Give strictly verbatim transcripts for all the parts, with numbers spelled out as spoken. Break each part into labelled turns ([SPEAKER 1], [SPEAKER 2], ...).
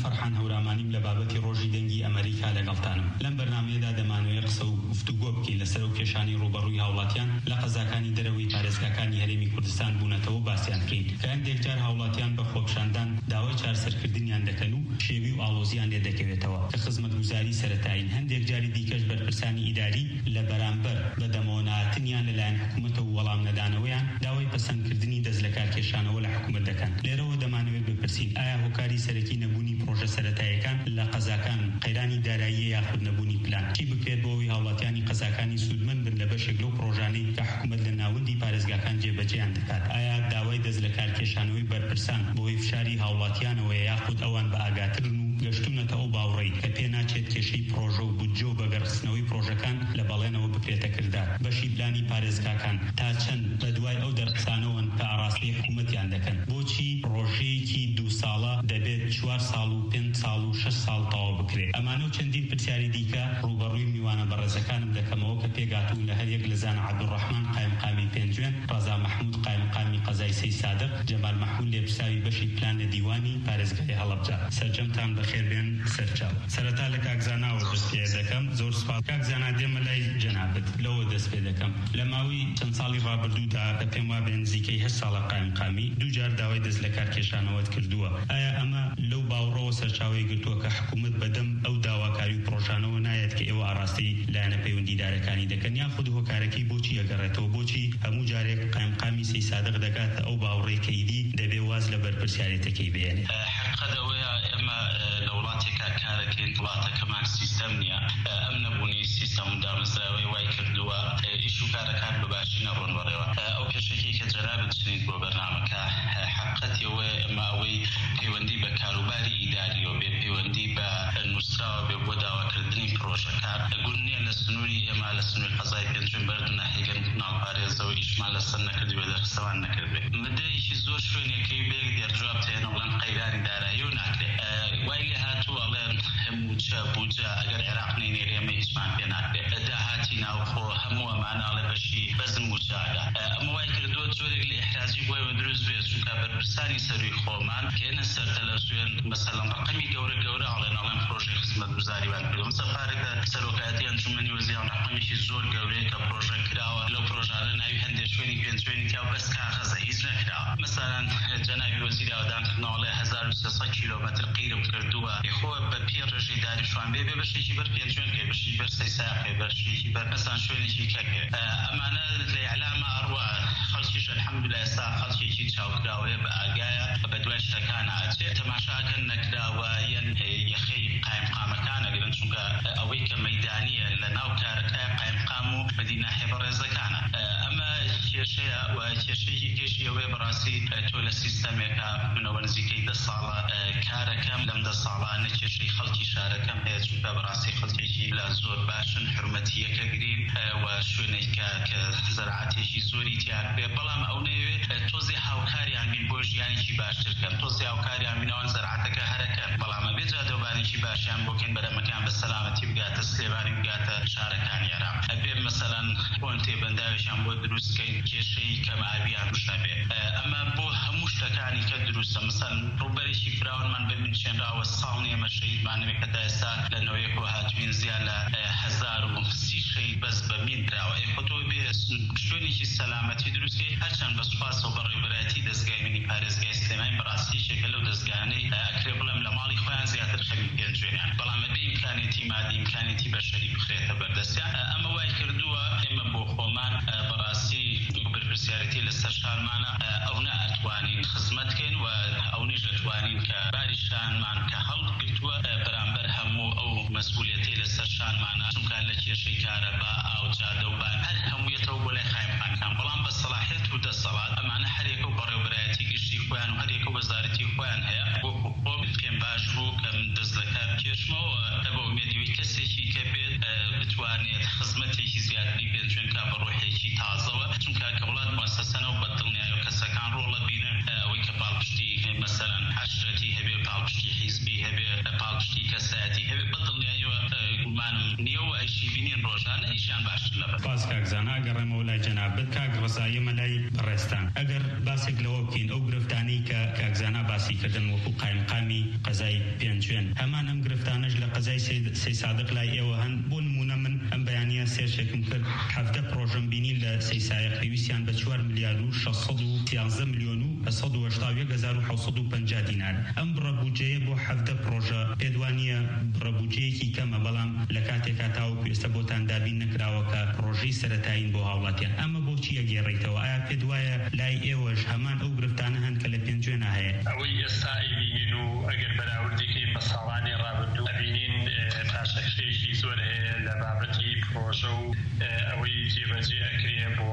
[SPEAKER 1] فەرحان هەورامانیم لە بابەتی ڕۆژی دەنگی ئەمریکا لەگەڵتانم. لەم بەرنامەیەدا دەمانوێت قسە و گفتوگۆ بکەین لەسەر و کێشانی ڕوبەڕووی هاوڵاتیان لە قەزاکانی دەرەوەی پارێزگاکانی هەرێمی کوردستان بوونەتەوە باسییان بکەین کە هەندێک جار هاوڵاتیان بە خۆپشاندان داوای چارەسەرکردنیان دەکەن و شێوی و ئاڵۆزیان لێ دەکەوێتەوە کە خزمەتگوزاری سەرەتایین. هەندێک جاری دیکەش بەرپرسانی ئیداری لە بەرامبەر بە دەمەوەناتنیان لەلایەن حکوومەتە و وەڵام نەدانەوەیان داوای پەسەندکردنی دەست لە کارکێشانەوە لە حکوومەت دەکەن. لێرەوە دەمانەوێت بپرسین ئایا هۆکاری سەرەکی نەبوونی پرۆژە سەرەتاییەکان لە قەزاکان قەیرانی داراییە یاخود نەبوونی پلان چی بکرێت بۆ ئەوەی هاوڵاتیانی قەزاکانی سوودمەند بن لە بەشێک لەو پرۆژانەی کە حکوومەت لە ناوەندی پارێزگاکان جێبەجێیان دەکات؟ ئایا داوای دەست لە کارکێشانەوەی بەرپرسان بۆی فشاری هاوڵاتیانەوەیە یاخود ئەوان بە ئاگاترن و گەشتونەتە ئەو باوڕێی کە پێ ناچێت کێشەی پرۆژە و بودجە و بەگەڕخستنەوەی پرۆژەکان لە بەڵێنەوە بکرێتە کردار؟ بەشی پلانی پارێزگاکان تا چەند بە دوای ئەو دەرخستانەوەن کە ئاڕاستی حکوومەتیان دەکەن؟ بۆچی ڕۆژەیەکی دوو ساڵە دەبێت چوار ساڵ و پێنج ساڵ و شەش ساڵ تەواو بکرێت؟ ئەمانە و چەندین پرسیاری دیکە ڕوبەڕووی میوانە بەڕێزەکانم دەکەمەوە کە پێگاتوون لە هەر یەک لە زان عەبدوڕەحمان قایمقامی پێنجوێن، ڕەزا مەحموود قایمقامی قەزای سەی سادق، جەمال مەحموود لێپرساوی بەشی پلان لە دیوانی پارێزگای هەڵەبجە. سەرجەمتان بەخێر بێن سەرچاو. سەرەتا لە کاکزاناوە دەست پێ دەکەم. زۆر سوپاس کاکزانا، دێمە لای جەنابەت لەوە دەست پێ دەکەم. لە ماوەی چەند ساڵی ڕابردوودا کە پێم وا بێ نزیکەی هەشت ساڵە قایمقامی دوو جار داوای دەست لە کارکێشانەوەت کردووە. ئایا ئەمە لەو باوڕەوە سەرچاوی گرتووە کە حکوومەت بەدەم ئەو داواکاری و پرۆژانەوە نایەت کە ئێوە ئاڕاستی لایەنە پەیوەندیدارەکانی دەکەن، یاخود هۆکارەکەی بۆچی ئەگەڕێتەوە؟ بۆچی هەموو جارێک قایمقامی سەی سادق دەکاتە ئەو باوڕەی کەیدی دەبێ واز لە بەرپرسیارەتەکەی بێنێ؟
[SPEAKER 2] حقەدەوەیە ئێمە لە وڵاتێکا کارەکەین وڵاتەکەمان سیستەم نییە. ئەم نەبوونی سیستەم و دامەزراوەی وای کردووە ئیش و کارەکان بە باشی نەڕۆن بەڕێوە. ئەو کێشەی کە جەنابەت چنیت بۆ بەرنامەکە حقەتیەوە ئێمە ئەوەی پەیوەندی بە کاروباری ئیداریەوە بێ، پەیوەندی بە نووسراوە بێ بۆ داواکردنی پرۆژەکان گون نییە لە سنووری ئێمە لە سنووری قەزای پێنجوێن بەردنە هێگەن ناوپارێزەوە ئیشمان لەسەر نەکردوێ دەرخستەوان نەکردبێ. مدەیەکی زۆر شوێنێکەی بێک دێرجواب تێنە بڵێن قەیرانی دارایی و ناکرێت. وای لێ هاتوو ئەڵێن هەموو چە بوجە ئەگەر عێراق نینێر ئێمە هیچمان پێ ناکرێت. داهاتی ناوخۆ هەموو ئەماناڵێ بەشی بەزم و چاگە. ئەمە وای کردووە جۆرێک لە ئیحرازی بۆیەوە دروست بێت چونکە بەرپرسانی سەروی خۆمان کێنە سەر تەلەڤیزیۆن مەسەڵەن ڕقەمی گەورە گەورە ئەڵێن ئەڵێن پرۆژەی خزمەتگوزاریوان کردووە. سەپارێکە سەرۆکاتی ئەنجومەنی وەزیران ڕقەمێکی زۆر گەورەیە کە پرۆژە کراوە. لەو پرۆژانە ناوی هەندێک شوێنی پێنجوێنی تیا و بەس کاغەزە هیچ نەکراوە. مەسەڵەن جەنابی وەزیری ئاودانکردنەوەڵێ هەزار و سێسەد کیلۆمەتر قیرم کردووە. خۆ بە پێ ڕێژەی داریشوان بێ بێ بەشێکی بەر پێنجوێن کێ بەشی بەر سەی ساقێ بەشێکی بەر مەسەڵەن شوێنێکی کەکێ. ئەمانە لە ئیعلامە ئەڕوا خەڵکیش الحەمدولایە ئێستا خەڵکێکی چاوکراوەیە بە ئاگایە بە دوای شتەکان ئاچێت تەماشاکەن نەکراوە یەن یەخەی قایمقامەکان ئەگرن چونکە ئەوەی کە مەیدانیە لە ناو کارەکەی قایمقام و مەدینە بەڕێزەکانە. ئەمە کێشەیە و کێشەیەکی کێشی ئەوەیە بەڕاستی تۆ لە سیستەمێکە منەوە نزیکەی دە ساڵە کارەکەم لەم دە ساڵانە کێشەی خەڵکی شارەکەم هەیە چونکە بەڕاستی خەڵکێکی لە زۆر باشن حرمەتیەکە گرین و شوێنێکە کە زەرعاتێکی زۆری تیار بێ، بەڵام ئەو نەوێت تۆزی هاوکاریان بین بۆ ژیانێکی باشترکەن، تۆزی هاوکاریان بینەوەن زەرعاتەکە هەرەکەن، بەڵام ئەبێ جادەوبانێکی باشیان بۆکەن بەرەمەکان بە سەلامەتی بگاتە سلێمانی بگاتە شارەکانی عێراق. ئەبێ مەسەڵەن بۆن تێبەنداویشیان بۆ دروستکەین کێشەی کەم ئاویان توش نەبێ. ئەمە بۆ هەموو شتەکانی کە دروستە مەسەڵەن ڕووبەرێکی فراوانمان ببینچێنراوە ساڵ ئێمە شەهیدمان نەبێ کە تا ئێستا لە نەوەیەکەوە هاتوین زیان لە هەزار و سی شەهید بەس بە مین دراوە. خۆ تۆ بێ شوێنێکی سەلامەتی دروستکەی هەرچەند بە سوپاس و بەڕێوەبەرایەتی دەستگای مینی پارێزگای سلێمانی بەڕاستی شێکە لەو دەستگانەی ئەکرێ بڵێم لە ماڵی خۆیان زیاتر خەمی پێنجوێنیان، بەڵام بێ ئیمکانێتی مادی ئیمکانێتی بەشەری بخرێتە بەردەستیان. ئەمە وای کردووە ئێمە بۆ خۆمان بەڕاستی بەرپرسیارەتی لەسەر شارمانە ئەو نەئەتوانین خزمەتکەین و ئەو نیش ئەتوانین کە باریشانمان کە هەڵگرتووە بەرامبەر هەموو ئەو مەسئولیەتی لەسەر شانمانە چونکە لە کێشەی کارەبا ئاو جادە و بان هەر هەموویەتەوە بۆ لای قایمقامەکان، بەڵام بە سەلاحیەت و دەسەڵات ئەمانە هەرێکە و بەڕێوەبەرایەتی گشتی خۆیان و هەرێکە و وەزارەتی خۆیان هەیە. بۆ خۆ بکەم باش بوو کە من دەست لە کار بکێشمەوە بە ئومێدیەوەی کەسێکی کە بێت بتوانێت خزمەتێکی زیاتری پێنجوێنکە بە ڕۆحێکی تازەوە، چونکە کە وڵات مؤسسەنە و بەدڵنیایی و کەسەکان ڕۆڵە بینن ئەوەی کە پاڵپشتی مەسەڵەن عەشرەتی هەبێ، پاڵپشتی حیزبی هەبێ، پاڵپشتی کەسایەتی هەبێ، بەدڵنیاییەوە گومانم نییە و ئەیشی بینین ڕۆژانە ئیشیان باشتر لەبەر.
[SPEAKER 1] باز کاکزانا گەڕێمەوە لای جەنابەت. کاک ڕەزاییەمە لای ئەگەر باسێک لەوە بکەین ئەو گرفتانەی کە کاکزانا باسی کردن وەکو قایمقامی قەزای پێنجوێن هەمان ئەم گرفتانەش لە قەزای سەی سادق لای ئێوە هەن بۆ نمونە من ئەم بەیانیە سێرشێکم کرد حەڤدە پرۆژەم بینی لە سەی سایق پێویستیان بە چوار ملیار و شەشسەد و سیانزە ملیۆن و سەد و هەشتا و یەک هەزار و حەوسەد و پەنجا دینار ئەم بڕەبوجەیە بۆ حەڤدە پرۆژە پێدوانیە بڕەبوجەیەکی کەمە بەڵام لە کاتێکا تاوەکو ئێستا بۆتان دابین نەکراوە کە پرۆژەی سەرەتایین بۆ هاوڵاتیان ئەمە بۆچی ئەگێڕێیتەوە ئایا پێت وایە لای ئێوەش هەمان ئەو گرفتانە هەن کە لە پێنجوێنە هەیە
[SPEAKER 3] ئەوەی ئێستا ئەیبینین و ئەگەر بەراوردیکەین بە ساڵانی ڕابردوو ئەبینین پاشەکشەیەکی زۆر هەیە لە بابەتی پرۆژە و ئەوەی جێبەجێ ئەکرێ بۆ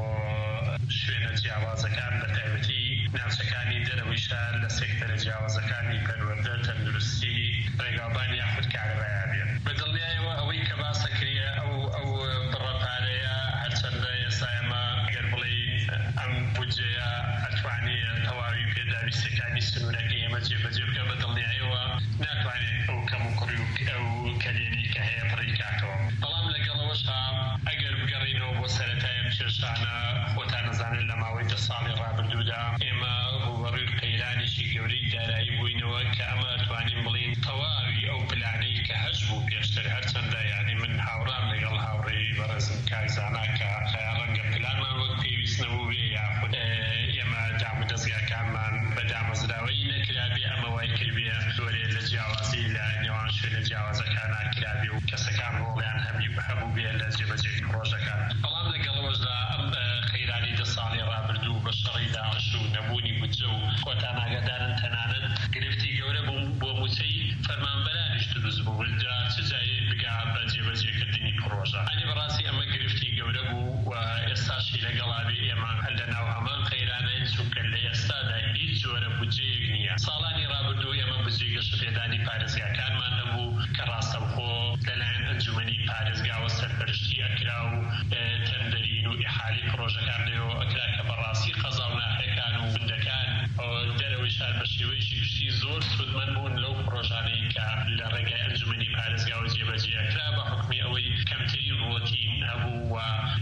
[SPEAKER 3] شوێنە جیاوازەکان بە تایبەتی ناوچەکانی دەرەوەی شار لە سێکتەرە جیاوازەکانی پەروەردە تەندروستی ڕێگاوبان یاخود کارەبایە بێت بەدڵنیایەوە ئەوەی کە باسەکرێ ئەو ئەو بڕەپارەیە هەرچەندە ئێستا ئێمە ئەگەر بڵێین ئەم بودجەیە ئەتوانێت تەواوی پێداویستەکانی سنوورەکەی ئێمە جێبەجێ بکە بەدڵنیایەوە ناتوانێت ئەو کەم و کوڕی و ئەو کەلێنەی کە هەیە بڕی کاتەوە بەڵام لەگەڵەوەشا ئەگەر بگەڕینەوە بۆ سەرەتای ئەم کێشانە خۆتان نەزانن لە ماوەی دە ساڵی ڕابردوودا ئێمە ڕوبەڕووی قەیرانێکی گەورەی دارایی بووینەوە کە ئەمە ئەتوانین بڵین تەواوی ئەو پلانەی کە هەش بوو پێشتر هەرچەندە یعنی من هاوڕام لەگەڵ هاوڕێی بەڕێزم کاکزانا کە ڕەنگە پلانمان وەک پێویست نەبوو بێ یاخود ئێمە دام و دەستگاکانمان بە دامەزراوەی نەکرابێ ئەمە وای کردبێ زۆرێ لە جیاوازی لە نێوان شوێنە جیاوازەکانە کرابێ و کەسەکان ڕۆڵیان هەبوو بێ لە جێبەجێ پرۆژەکان بەڵام لەگەڵەوەشدا ئەم خەیرانی دە ساڵی ڕابردوو بە شەڕی داعش و نەبوونی بودجە و خۆتان ئاگادارن تەنانەت گرفتی گەورە بۆ موچەی فەرمانبەرانیش دروست بوو چ جایی بگا بە جێبەجێکردنی پرۆژە ئەنی بەڕاستی ئەمە گرفتی گەورە بوو و ئێستاشی لەگەڵابێ ئێمە لە ناو هەمان خەیرانە چونکە لە ئێستادا هیچ جۆرە بودجەیەک نییە ساڵانی ڕابردوو ئێمە بودجەی گەشتپێدانی پارێزگاکانمان هەبوو کە ڕاستەوخۆ لەلایەن ئەنجومەنی پارێزگاوە سەرپەرشتی ئەکرا و تەندەرین و ئیحالی پرۆژەکان لێەوە ئەکرا کە بەڕاستی قەزا و ناحەکان و بندەکان دەرەوەی شار بە شێوەیەکی گشتی زۆر سودمەند بوون لەو پرۆژانەی کە لە ڕێگای ئەنجومەنی پارێزگاوە جێبەجێ ئەکرا بە حکمی ئەوەی کەمترین ڕۆتین هەبوو و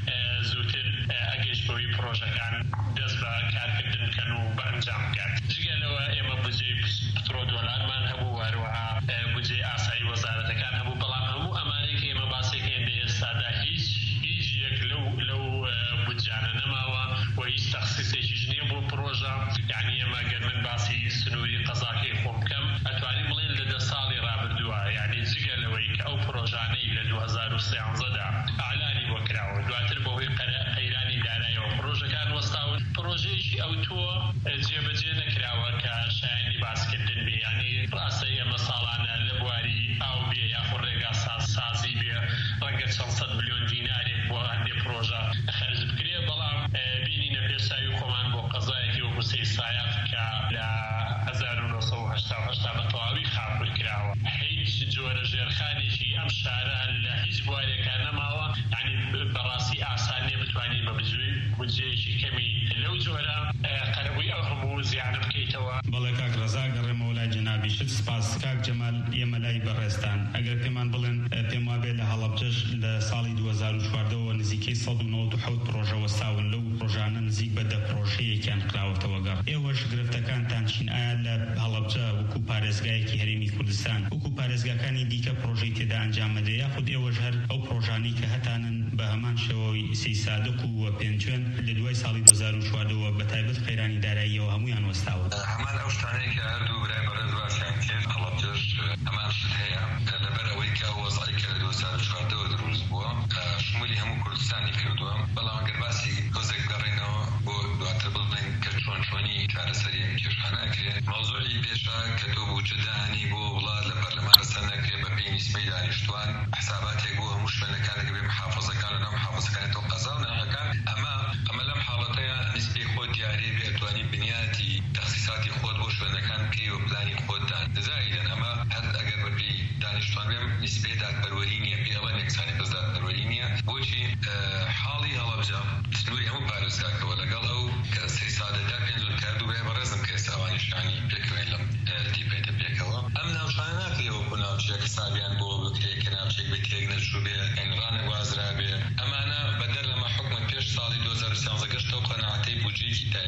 [SPEAKER 3] زووتر ئەگەیشتەوەی پرۆژەکان دەست بە کارکردن بکەن و بە ئەنجام بکات جگە لەوە ئێمە بودجەی پترۆ دۆلارمان هەبوو وەروەها بودجەی ئاسایی وەزارەتەکان هەبوو بەڵام هەموو ئەمانەی کە ئێمە باسێکێن لە ئێستادا هیچ هیچ یەک لەو لەو بودجانە نەماوە و هیچ تەخسیسێکیش نییە بۆ پرۆژە یعنی ئێمە گەر من باسی سنووری قەزاکەی خۆم بکەم ئەتوانین بڵێن لە دە ساڵی ڕابردووە یعنی جگە لەوەی کە ئەو پرۆژانەی لە دوو هەزار و سیانزەدا ئاعلانی بۆ کراوە دواتر بەهۆی قەیرانی داراییەوە پرۆژەکان وەستاون پرۆژەیەکی ئەو تۆ جێبەجێ نەکراوە کە شایانی باسکردن بێ ینی ڕاستە ئێمە ساڵانە لە بواری ئاو بێ یاخۆ ڕێگا سازی بێ ڕەنگە چەند سەد ملیۆن دینارێک بۆ هەندێک پرۆژە خەرج بکرێ بەڵام بینینە پێشاوی خۆمان بۆ قەزایەکی وەکو سەی سایق کە لە هەزار و نۆ سەد و هەشتا و هەشتا بە تەواوی خاپور کراوە هیچ جۆرە ژێرخانێکی ئەم شارە لە هیچ بوارێکان نەماوە ینی بەڕاستی ئاسانیە بتوانین بە بودجەیەکی کەمی لەو جۆرە قەرەبووی ئەو هەموو زیانە بکەیتەوە.
[SPEAKER 1] بەڵێ کاک ڕەزا گەڕێمەوە لای جەنابی شت سپاس. کاک جەمال ئێمە لای بەڕێستان ئەگەر پێمان بڵێن پێم وابێ لە هەڵەبجەش لە ساڵی دوو هەزار و چواردەوە نزیکەی سەد و نۆ و حەوت پرۆژە وەستاون لەو پرۆژانە نزیک بە دە پرۆژەیەکیان کراوەتەوە گەڕ ئێوەش گرفتەکانتان چین ئایا لە هەڵەبجە وەکو پارێزگایەکی هەرێمی کوردستان وەکو پارێزگاکانی دیکە پرۆژەی تێدا ئەنجام بدەیە یاخود ئێوەش هەر ئەو پرۆژانەی کە هەتانن بە هەمان شێوەوەی سەی سادق و پێنجوێن لە دوای ساڵی دوو هەزار و چواردەوە بە تایبەت قەیرانی داراییەوە هەمویان وەستاوە
[SPEAKER 4] هەمان ئەو شتانەی کە هەردوو برای بەڕێز باسییان کرد هەڵەبجەش هەمان شت هەیە لەبەر ئەوەی کە وەزعی کە لە دوو هەزار و چواردەوە دروست بووە شمولی هەموو کوردستانی کردووە بەڵام ئەگەر باسی کۆزێک گەڕێنەوە بۆ دواتر بڵێن کە چۆن چۆنی چارەسەری ئەم کێشانە ئەکرێت مەوزوعی پێشا کە تۆ بودجە داهانی بۆ وڵات لە پەرلەمان بەسەر نەکرێت بە پێی نیسبەی دانیشتوان حساباتێک بۆ هەموو شوێنەکانێک بێ محافەزەکان لەناو محافەزەکانی تۆ قەزا و ناحەکان ئەمە ئەمە لەم حاڵەتەیە نیسبەی خۆت دیارێ بێ ئەتوانی بنیاتی تەخسیساتی خۆت بۆ شوێنەکان بکەی و پلانی خۆتدان زائیدەن ئەمە هەر ئەگەر بە پێی دانیشتوان بێم نیسبەی دادپەروەری نییە پێڵەن یەکسانی بەس دادپەروەری نییە بۆچی حاڵی هەڵەبجە سنووری هەموو پارێزگاکەوە لەگەڵ ئەو کە سەی سادەتا پێنجۆن کردو بێ بەڕێزم کە ئێستا ئەوانیشانی پێکەوێن لەم دیپێتە پێکەوە ئەم ناوچانە ناکرێ وەکو ناوچەیەک حسابیان بۆ بکرێت کە ناوچەیەک بێ تێک نەچوو بێ ئەنڕانە گوازرا بێ ئەمانە بەدەر لەمە حکومەت پێش ساڵی دوو هەزار و سیانزە گەشتەوە قەناعەتەی بودجەیەکی تایبەت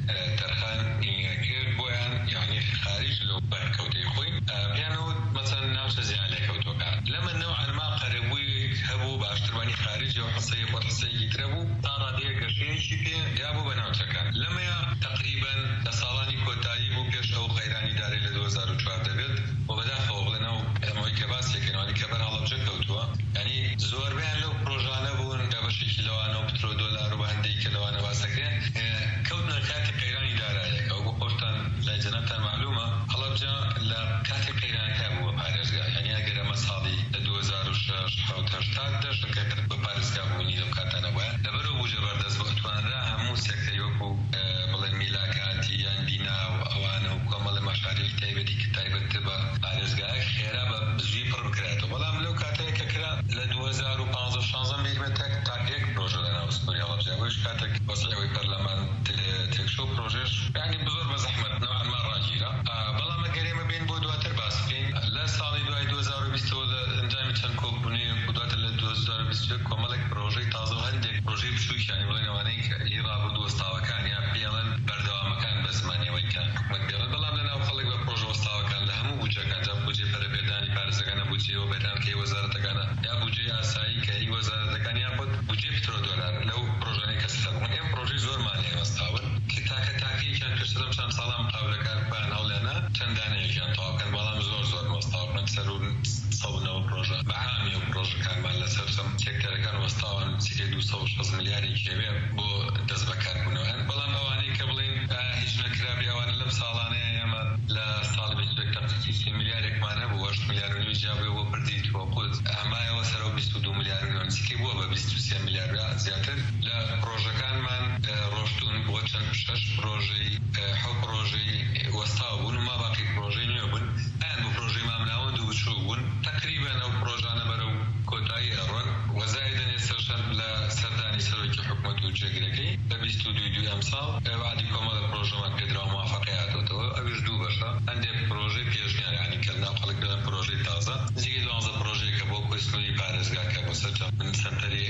[SPEAKER 4] ترخان کرد بۆیان یعنی خارج لەو بەرکەوتەی خۆی پیانەوە مەسەن ناوچە زیانلێکەوتوەکان لەمە نەوعان ما قەرەبووی هەبوو باشتربانی خارج و حسەیە بۆ حسەیەکی ترە بوو تا ڕادەیە گەشتێکی پێ یا بوو بە ناوچەکان لەمەیە تقریبا لە ساڵانی کۆتایی بوو پێش ئەو قەیرانی دارەی لە دوو هەزار و چواردە بێت و بەداخەوە لەناو ئەمەوەی کە باسێکەوەی کە بەر هەڵەبجە کەوتووە یعنی زۆربیان لەو پرۆژانە بوون لە بەشێکی لەوانە و پترۆ دۆلار و بە هەندێک کە لەوانە باسەکرێن کەوتنە کاتی قەیرانی دارایەکە و بۆ خۆشتان لای جەنابتان معلومە هەڵەبجە لە کاتی قەیرانەکە بووە پارێزگا یعنی ئەگەر ئەمە ساڵی لە دوو هەزار و شەش حەوت هەشتاد دەشتەکە بە پارێزگا بوونی لەو کاتانە وایە لەبەرەوە بوو جەبەردەست بۆ ئەتوانرا هەموو سێکتەری وەکو بڵێن میلاکاتی یان بینا و ئەوانە و کۆمەڵی مەشاریک تایبەتی کە تایبەتتر بە پارێزگایەک خێرا بە زووی پڕ بکرێتەوە بەڵام لەو کاتەیە کە کرا لە دوو هەزار و پانزدە شانزە بێگمە تەک تاکێک پرۆژە لەناو سنووری هەڵەبجە بۆیش کاتێک وەسعەوەی پەرلەمان تێکشۆ پرۆژێش یعنی بزۆر بە زەحمەت نەوعان ما ڕاگیرە بەڵام ئەگەر ئێمە بین بۆ دواتر باس بکەین لە ساڵی دوای دوو هەزار و بیستەوە لە ئەنجامی چەند کۆبوونەیەک و دواتر لە دوو هەزار و بیست و یەک کۆمەڵێک پرۆژەی تازە و هەندێک پرۆژەی بچووکیانی بڵێن ئەوانەی کە هی ڕابردوو وەستاوەکان یا پێڵەن بەردەوامەکان بە زمانیەوەی کە حکومەت بێڵن بەڵام لەناو خەڵک بە پرۆژە وەستاوەکان لە هەموو بودجەکان جا بودجێ پەرەبێردانی پارێزەکانە بودجێەوە بەرهەمکەی وەزارەتەکانە یا بودجێ ئاسایی کە هی وەزارەتەکان یا خۆت بودجێ پترۆ دۆلار لەو پرۆژانەی کە سەر بوون ئێمە پرۆژەی زۆرمانیان وەستاون کە تاکە تاکەیەکیان پێشتر لەم چەند ساڵان مقابلەکار بەیان هەڵێنە چەند دانەیەکیان تەواوکەن بەڵام زۆر زۆر وەستاون سەر و سەونەوە پرۆژە بەعامی و پرۆژەکانمان لەسەر چەند سێکتەرەکان وەستاون سیکەی دوو سەد و شەست ملیارێکی هەبێ بۆ دەست بەکاربوونەوە بەڵام ئەوانەی کە بڵێن هیچ نەکرابێ ئەوانە لەم ساڵانەیە ئێمە لە ساڵی بیست و یەک تەقسیمی سێ ملیارێکمان هەبوو هەشت ملیار و نوێ جیابێ بۆ پردیتوە خۆت ئەمایەوە سەرەوە بیست و دوو ملیار و نوێ نزیکەی بووە بە بیست و سێ ملیار زیاتر لە پرۆژەکانمان ڕۆشتون بۆ چەند شەش پرۆژەی حەوت پرۆژەی وەستاو بوون و ما باقی پرۆژەی نوێ بوون ئەیان بۆ پرۆژەی مامناوەند و بچوو بوون تقریبا ئەو پرۆژانە بەرەو کۆتایی ئەڕۆن وەزایدن ئێستاشان لە سەردانی سەرۆکی حکوومەت و جێگرەکەی لە بیست و دوو دوو ئەم ساڵ وعدی کۆمەڵە پرۆژەمان پێدراوە موافقەی هاتووەتەوە ئەویش دوو بەشە هەندێک پرۆژەی پێشنیار یعنی کە ناو خەڵک بڵێن پرۆژەی تازە نزیکەی دوانزە پرۆژەیەکە بۆ کۆستنەوەی پارێزگاکە بۆ سەرجەم من سەنتەری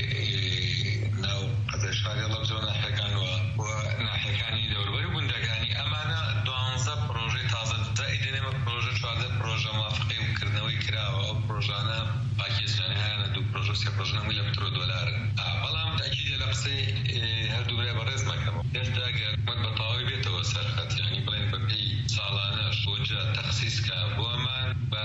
[SPEAKER 4] ناو قەزای شاری هەڵەبجە و ناحیەکان و ناحیەکانی دەوروبەری و گوندەکانی ئەمانە دوانزە پرۆژەی تازە زائیدن ئێمە پرۆژە چواردە پرۆژە موافقەی وکردنەوەی کراوە ئەو پرۆژانە پاکێزیانی هەیەنە دوو پرۆژە سێ پرۆژە هەمووی لە پترۆ دۆلارن بەڵام تاکیدێ لە قسەی هەردوو برای بەڕێز مەکەمەوە ئێستا ئەگەر حکومەت بە تەواوی بێتەوە سەر خەت یعنی بڵێن بەپێی ساڵانەش بۆجە تەخسیسکە بۆمان بە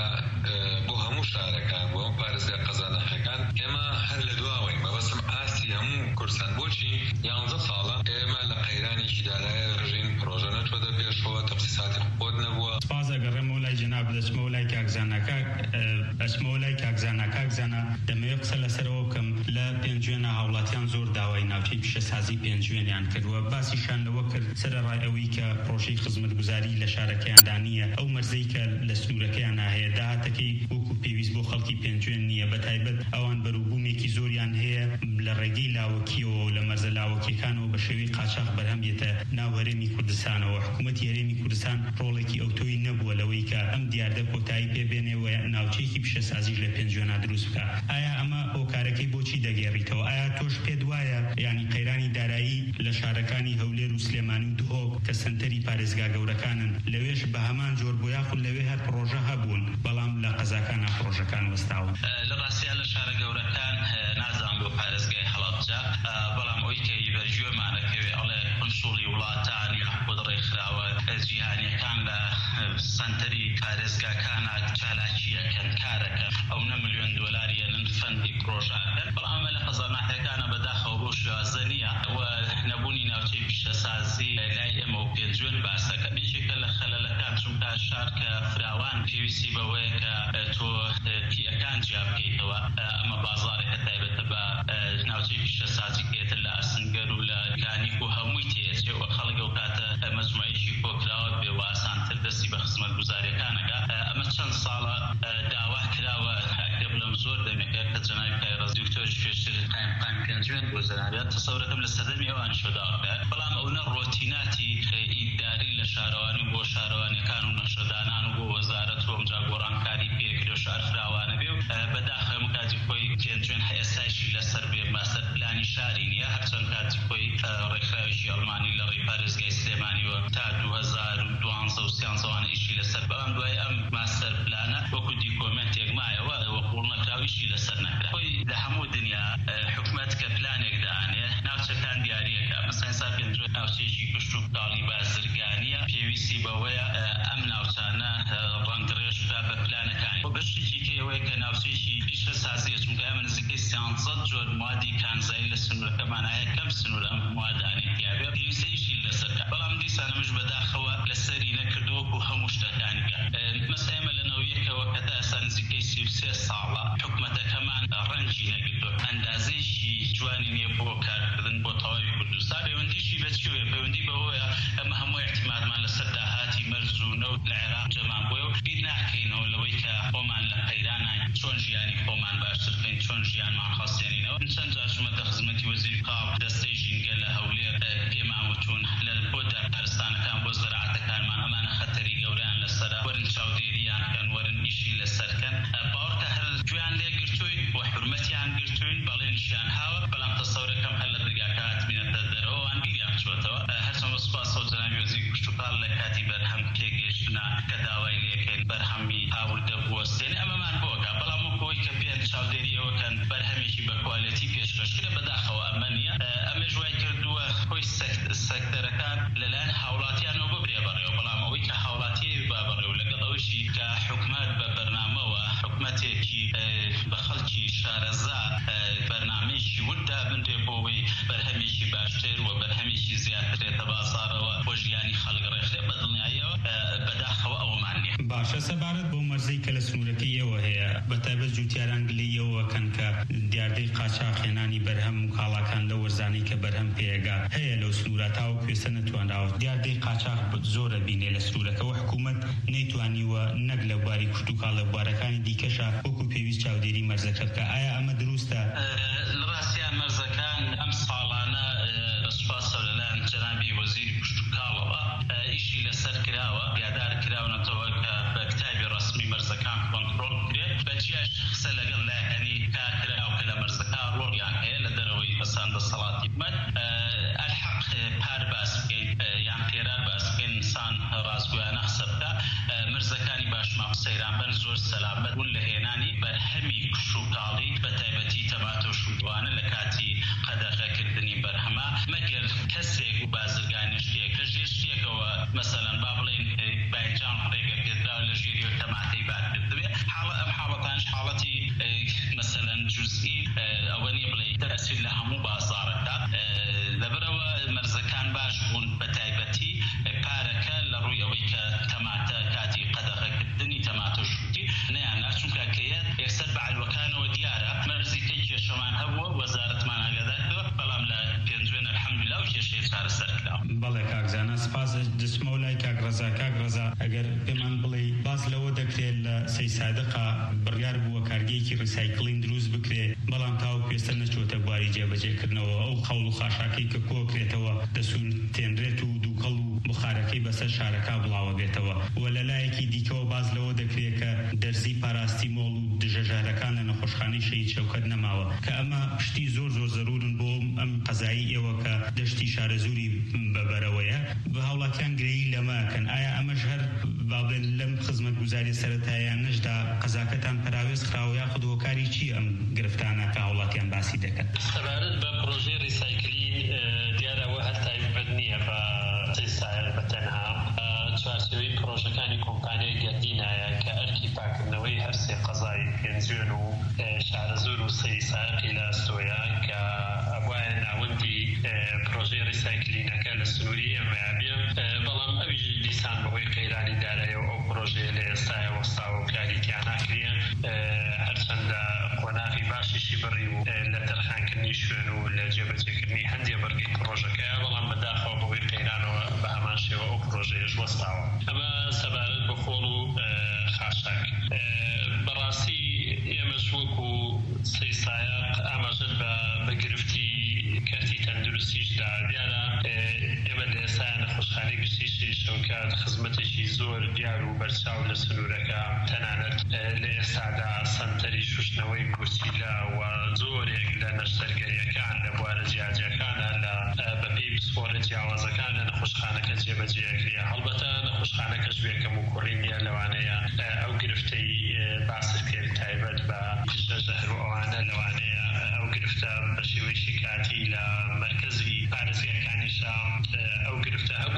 [SPEAKER 4] بۆ هەموو شارەکان بۆ ئەم پارێزگا قەزانەحەکان ئێمە هەر لە دواوەین مەبەستم ئاسی هەموو کورسان بۆچی یانزە ساڵە ئێمە لە قەیرانێکی دارایە ڕژین پرۆژە نەچۆتە پێشەوە تەخسیساتی خۆت نەبووە
[SPEAKER 1] سپاس ئەگەڕێمەوە لای جەناب دەچمەوە لای کاکزانەکە ئەچمەوە لای کاکزانە کاکزانە دەمەوێت قسە لەسەرەوە بکەم لە پێنجوێنە هاوڵاتیان زۆر داوای ناوچەی پیشەسازی پێنجوێنیان کردووە باسیشان لەوە کرد سەرەڕای ئەوەی کە پرۆژەی خزمەتگوزاری لە شارەکەیاندا نییە ئەو مەرزەی کە لە سنوورەکەیان هەیە داهاتەکەی وەکو پێویست بۆ خەڵکی پێنجوێن نییە بەتایبەت ئەوان بەرووبوومێکی زۆریان هەیە لە ڕێگەی لاوەکیەوە و لە مەرزە لاوەکیەکانەوە بە شێوەی قاچاق بەرهەم بێتە ناو هەرێمی کوردستانەوە حکوومەتی هەرێمی کوردستان ڕۆڵێکی ئەوتۆی نەبووە لەوەی کە ئەم دیاردە کۆتایی پێبێنێەوە ناوچەیەکی پیشەسازیش لە پێنجوێنە دروست بکە ئایا ئەمە هۆکارەکەی بۆچی دەگێڕیتەوە ئایا تۆش پێت وایە یعنی قەیرانی دارایی لە شارەکانی هەولێر و سلێمانی و دوهۆک کە سنتەری پارێزگا گەورەکانن لەوێش بە هەمان جۆر بۆ یاخود لەوێ هەر پرۆژە هەبوون بەڵام لە قەزاکانە پرۆژەکان وەستاون
[SPEAKER 2] لە ڕاستیان لە شارە گەورەکان نازان بۆ پارێزگای هەڵەبجە بەڵام ئەوی کە بەرگوێمانەکەوێ ئەڵێ کنسوڵی وڵاتان یاخود ڕێکخراوە جیهانیەکان لە سنتەری پارێزگاکانە چالاکیەکەن کارەکە ئەو نە ملیۆن دۆلاریەنن فەندی پرۆژەکەن بەڵام لە قەزانەحەکانە بەداخەوە بۆ شوازە نییە و نەبوونی ناوچەی پیشەسازی لای ئێمە و پێنجوێن باسەکە بێژێکە لە خەلەلەکان چونکە شار کە فراوان پێویستی بەوەیە کە تۆ پیەکان جیا بکەیتەوە ئەمە بازارێکە تایبەتە بە ناوچەی پیشەسازی کێتر لە ئاسنگەر و لە کانیک و هەمووی تێچێ و خەڵک ئەو کاتە مەجموعەیەکی کۆکراوە بێ و ئاسانتر دەستی بە خزمەتگوزاریەکانەکە ئەمە چەند ساڵە داوا کراوە ئەگە بڵێم زۆر دەمێکە کە جەنابی کایڕەز دکتۆری پێشتر قایم پێنجوێن بۆ زەرابێت تەسەورەکەم لە سەردەمی ئەوان شۆداوەکە بەڵام ئەوە ڕۆتیناتی ئیداری لە شارەوانی بۆ شارەوانەکان و نەخشەدانان و بۆ وەزارەت و ئەمجا گۆڕانکاری پێکرێ و شار فراوانە بێ و بەداخەم کاتی خۆی پێنجوێن ئێستایشی لەسەر بێ ماستەر پلانی شاری نییە هەرچەند کاتی خۆی ڕێکخراوێکی ئەڵمانی لە ڕێی پارێزگای سلێمانی و کشتوکاڵی بازرگانیە پێویستی بەوەیە ئەم ناوچانە ڕەنگڕێژ بە پلانەکانی بۆ بەشتێکی کەوەیە کە ناوچەیەکی پیشە سازیە چونکە ئەمە نزیکەی سیانزەد جۆر موادی کانزایی لە سنوورەکەمان هەیە کەم سنوور ئەم موادانی تیاابێ پێویستەیشی لەسەرکە بەڵام دیسانەمش بەداخەوە لەسەری نەکردووەکو هەموو شتەکانیکە مەسە ئێمە لە نەوەیەکەوە کە تا ئێستا نزیکەی سی و سێ ساڵە حکومەتەکەمان ڕەنگی نەگرتووە ئەندازەیەکی جوانی نییە بۆ کارکردن بۆ تەواوی کوردستان پەیوەندیشی بەچێوێ پەیوەندی بەوەیە ئەمە هەموو احتیمالمان لەسەر داهاتی مەرج و نەوت لە عێراق جەمان بۆیە و بیر ناکەینەوە لەوەی کە خۆمان لە قەیرانە چۆن ژیانی خۆمان باشتر بکەین چۆن ژیانمان خاستێنینەوە چەند جار چوومەتە خزمەتی وەزیری قاو دەستەی ژینگە لە هەولێر پێمان وتون لە بۆ دارپەرستانەکان بۆ زەراعەتەکانمان ئەمانە خەتەری گەورەیان لەسەرە وەرن چاودێریان کەن وەرن ئیشی لەسەرکەن باوەڕکە هەر گوێیان لێ گرتووین بۆ حورمەتیان گرتووین بەڵێنیشیان هاوە بەڵام تەسەورەکەم هەر لە دەرگاکە هاتمینەتە دەرەوەوان بیریان چۆتەوە هەرچەند سوپاسەوە جەنابی وەزیری کشتوکاڵ لە کاتی بەرهەم پێگەیشتنا کە داوای لێکەین بەرهەمی هاوردە بوەستێنێ ئەمەمان بۆکە بەڵام وەکەوەی کە پێن چاودێریەوەکەن بەرهەمێکی بە کوالیتی پێشکەشکرە بەداخەوە ئەمە نییە ئەمە ژوای کردووە خۆی سەکتەرەکان لەلایەن هاوڵاتیانەوە ببرێ بەڕێوە بەڵام ئەوەی کە هاوڵاتی با بەڕێوە لەگەڵ ئەوەشی کە حکومەت بە بەرنامەوە حکومەتێکی بە خەڵکی شارەزا بەرنامەیەکی وردا بنرێ بۆەوەی بەرهەمێکی باشتر و بەرهەمێکی زیاترێتە بازارەوە بۆ ژیانی خەڵک ڕێخرێ بە دڵنیاییەوە بەداخەوە ئەوەمان نییە.
[SPEAKER 1] باشە سەبارەت بۆ مەرزەی کە لە سنوورەکەیەوە هەیە بەتایبەت جوتیاران گلەیەوەکەن کە دیاردەی قاچاقهێنانی بەرهەم و کاڵاکان لە وەرزانەی کە بەرهەم پێگا هەیە لەو سنوورە تاو پێسە نەتوانراوە دیاردەی قاچاق زۆرە بینێ لە سنوورەکەەوە حکوومەت نەیتوانیوە نەک لە بواری کوردوکاڵ لە بوارەکانی دیکەشە وەکو پێویست چاودێری مەرزەکە بکە ئایا ئەمە دروستە؟
[SPEAKER 2] ڕاستیان مەرزەکان ئەم ساڵانە بەسوپاسە لەلایەن جەنابی وەزیری کوشتوکاڵەوە ئیشی لەسەر کراوە یادار کراونەتەوە کە بە کتابی ڕەسمی مەرزەکان کۆنتڕۆڵ بکرێت بەجیاش قسە لەگەڵ لایەنی کارکراوە کە لە مەرزەکان ڕۆڵیان هەیە لە دەرەوەی بەساندە سەڵاتی حکومەت ئەلحەق پار باس بکەین یان پێرار باس بکەین ئینسان ڕازگویانە قسە بکە مەرزەکانی باشماق سەیرانبەر زۆر سەلامەت بوون لە هێنانی بەرهەمی کوشتوکاڵی بەتایبەتی تەماتۆ شووانە لە کاتی قەدەغەکردنی بەرهەمە مەگەر کەسێک و بازرگانی شتێک لە ژێر شتێکەوە مەسەلەن با بڵێن باینجان ڕێگە پێدراوە لە ژێریەوە تەماتەی بادکردبێ حاڵە ئەم حاڵەتانش حاڵەتی مەسەلەن جوزئی ئەوە نیە بڵێ تەسیر لە هەموو بازاڕەکە لەبەرەوە مەرزەکان باش بوون بەتایبەتی پارەکە لە ڕووی ئەوەی کە تەماتە کاتی قەدەغەکردنی تەماتۆ شووتی نەیاننا چونکە کەیە یەکسەر بەعلوەکانەوە دیارە مەرزی کەی کێشەمان هەبووە وەزارەتمان ئاگادار کردووە بەڵام لە پێنجوێن ئەلحەمدولیلا و کێشەیە چارەسەر کراوە.
[SPEAKER 1] بەڵێ کاکزانە سپاس دچمە لای کاکڕەزا کاکڕەزا ئەگەر پێمان بڵێ باس لەوە دەکرێت لە سەی سادقا بڕیار بووە کارگەیەکی ڕیسایکڵین دروست بکرێت بەڵام تاو پێستە نەچۆتە بواری جێبەجێکردنەوە ئەو خەوڵ و خاشاکەی کە کۆکرێتەوە دەسووتێنرێت و دووکەڵ و بخارەکەی بەسەر شارەکە بڵاوە بێتەوە و لە لایەکی دیکەوە باز لەوە دەکرێت کە دەرزی پاراستیمۆڵ و دژەژارەکان لە نەخۆشخانەی شەهید شەوکەت نەماوە کە ئەمە شتی زۆر زۆر زەرورن بۆ ئەم قەزایی ئێوە کە دەشتی شارەزووری بەبەرەوەیە بە هاوڵاتیان گرەیی لەماکەن ئایا ئەمەش هەر بابڵێن لەم خزمەتگوزاری سەرەتاییان نەشدا قەزاکەتان پراوێز خراوە یاخود هۆکاری چی ئەم گرفتانە کە هاوڵاتیان باسی دەکەن؟
[SPEAKER 3] سەبارەت بە پرۆژەی ریسایکلین دیارەوە هەر تایبەت نییە بە سەی سایق بەتەنها چوارچێوەی پرۆژەکانی کۆمپانیای گەردینایە کە ئەرکی پاکردنەوەی هەر سێ قەزای پێنجوێن و شارەزور و سەی سایقی لە ئەستۆیە کە ئەوایە ناوەندی پرۆژەی ریسایکلینەکە لە سنووری ئێمەیە بێ بەڵام ئەویش دیسان بەهۆی قەیرانی دارایەوە ئەو پرۆژەیە لە ئێستایە وەستاوە و کاریتیان ناکرێن هەرچەندە قۆناغی باشیشی بڕی و لە دەرخانکردنی شوێن و لە جێبەجێکردنی هەندێک بەرگی پرۆژەکەیە بەڵام بەداخەوە بەهۆی قەیرانەوە بە هەمان شێوە ئەو پرۆژەیەش وەستاوە. ئەمە سەبارەت بە خۆڵ و خاشاک بەڕاستی ئێمەش وەکو سەی سایق ئاماژەت بە گرفتی کەرتی تەندروستیشدا دیارە ئێمە لە ئێستایە نەخۆشخانەی گشتی شەهید شەوکەت خزمەتێکی زۆر دیار و بەرچاو لە سنوورەکە تەنانەت لە ئێستادا سەنتەری شوشتنەوەی کورسیلە و زۆرێک لە نەشتەرگەریەکان لە بوارە جیاجەکانە لە بەپێی پسپۆرە جیاوازەکان لە نەخۆشخانەکە جێبەجێکرێ هەڵبەتە نەخۆشخانەکەش بێکەم و کوڕی نیە لەوانەیە ئەو گرفتەی باسر کرد تایبەت بە ژەژەهر و ئەوانە لەوانەیە ئەو گرفتە بە شێوەیەکی کاتی لە مرکزی پارێزگاکانیشە ئەو گرفتە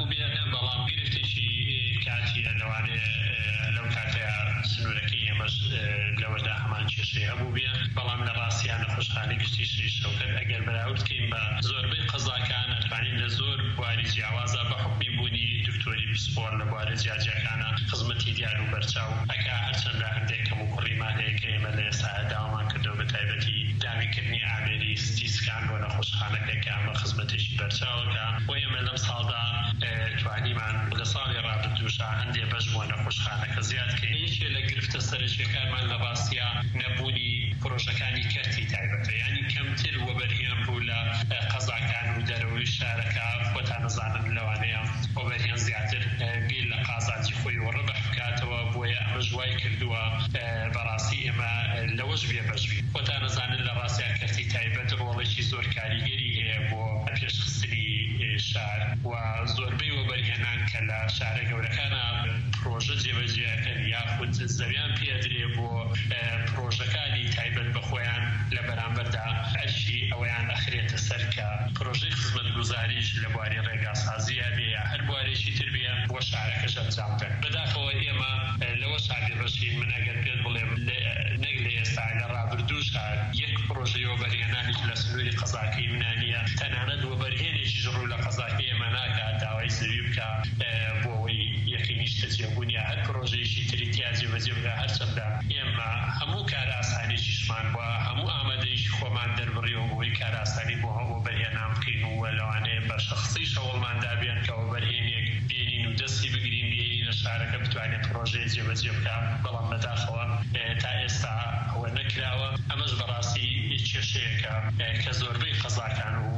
[SPEAKER 3] سپۆر لەبوارە جیاجیەکانە خزمەتی دیار و بەرچاو ئەکا هەرچەندە هەندێک کەم و کوڕیمان هەیە کە ئێمە لە ئێستا داوامان کردەوە بە تایبەتی دامیکردنی ئامێری ستیسکان بۆ نەخۆشخانەکە کە ئەمە خزمەتێکی بەرچاوەکە و ئێمە لەم ساڵدا توانیمان لە ساڵی ڕابردووشە هەندێک بەش بۆ نەخۆشخانەکە زیادکەین. یەکێ لە گرفتە سەرنجەکانمان لە ڕاستیە نەبوونی پرۆژەکانی کەرتی تایبەتە، یعنی کەمتر وەبەرهێن بوو لە قەزاکان و دەرەوەی شارەکە خۆتان نەزانن لەوانەیە وەبەرهێن زیاتر بیر لە قازاتی خۆی و ڕەبح بکاتەوە، بۆیە ئەمە ژوای کردووە بەڕاستی ئێمە لەوەش بێ بەشوی خۆتان نەزانن لە ڕاستیە کەرتی تایبەت ڕۆڵێکی زۆر کاریگەری هەیە بۆ پێشخستنی شار و زۆربەی وەبەرهێنان کە لە شارە گەورەکانە پرۆژە جێبەجێەکەن یاخود زەویان پێدرێ بۆ پرۆژەکانی تایبەت بە خۆیان لە بەرامبەردا ئەرشی ئەوەیان ئەخرێتە سەر کە پرۆژەی خزمەتگوزاریش لە بواری ڕێگاسازیە بێ یا هەر بوارێکی تر بێ بۆ شارەکەش ئەنجام بدەن. بەداخەوە ئێمە لەوە شادێ بەشین من ئەگەر پێت بڵێم نەک لە ئێستا لە ڕابردووشە یەک پرۆژەی وەبەرهێنانیش لە سنووری قەزاکەی یونانیە، تەنانەت وەبەرهێنێکیش ڕوو لە قەزاکەی ئێمە ناکات داوای زەوی بکە بۆ ئەوەی یەکینیشتە جێبوونی هەر پرۆژەیەکی تری تیازی بەجێ بکە. هەرچەندە ئێمە هەموو کار ئاسانێکیشمان بووە، هەموو ئامادەیشی خۆمان دەربڕیەوە بۆی کار ئاسانی بۆ هەموو وەبەرهێنان بکەین و لەوانەیە بە شەخسی شەوڵماندا بێن کە وەبەرهێنێک بێنین و دەستی بگرین بێنین لە شارەکە بتوانێت پرۆژەیە جێبەجێ بکە. بەڵام بەداخەوە تا ئێستا ئەوە نەکراوە. ئەمەش بەڕاستی کێشەیەکە کە زۆربەی قەزاکان و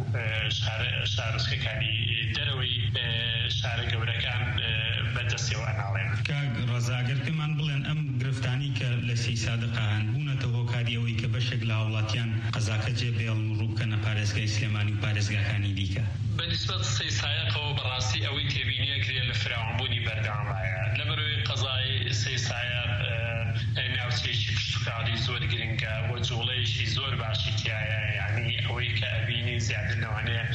[SPEAKER 3] شارۆچکەکانی دەرەوەی شارە گەورەکان بەدەستیەوە ئەناڵێن.
[SPEAKER 1] کاک ڕەزاگەر پێمان بڵێن ئەم گرفتانی کە لە سی سادقە هەن بوونەتەوە هۆکاری ئەوەی کە بەشێک لە هاوڵاتیان قەزاکە جێبێڵن و ڕووبکەنە پارێزگای سلێمانی و پارێزگاکانی دیکە؟
[SPEAKER 3] بەنسبەت سەی سایەقەوە بەڕاستی ئەوەی تێبینیەکرێ لە فراوانبوونی بەردەوامایە لە بەرەوەی قەزای سەی سایەق ناوچەیەکی پشتوکاڵی زۆر گرنگە و جوڵەیەکی زۆر باشی تایە، یعنی ئەوەی کە ئەبینی زیاتر لەوانەیە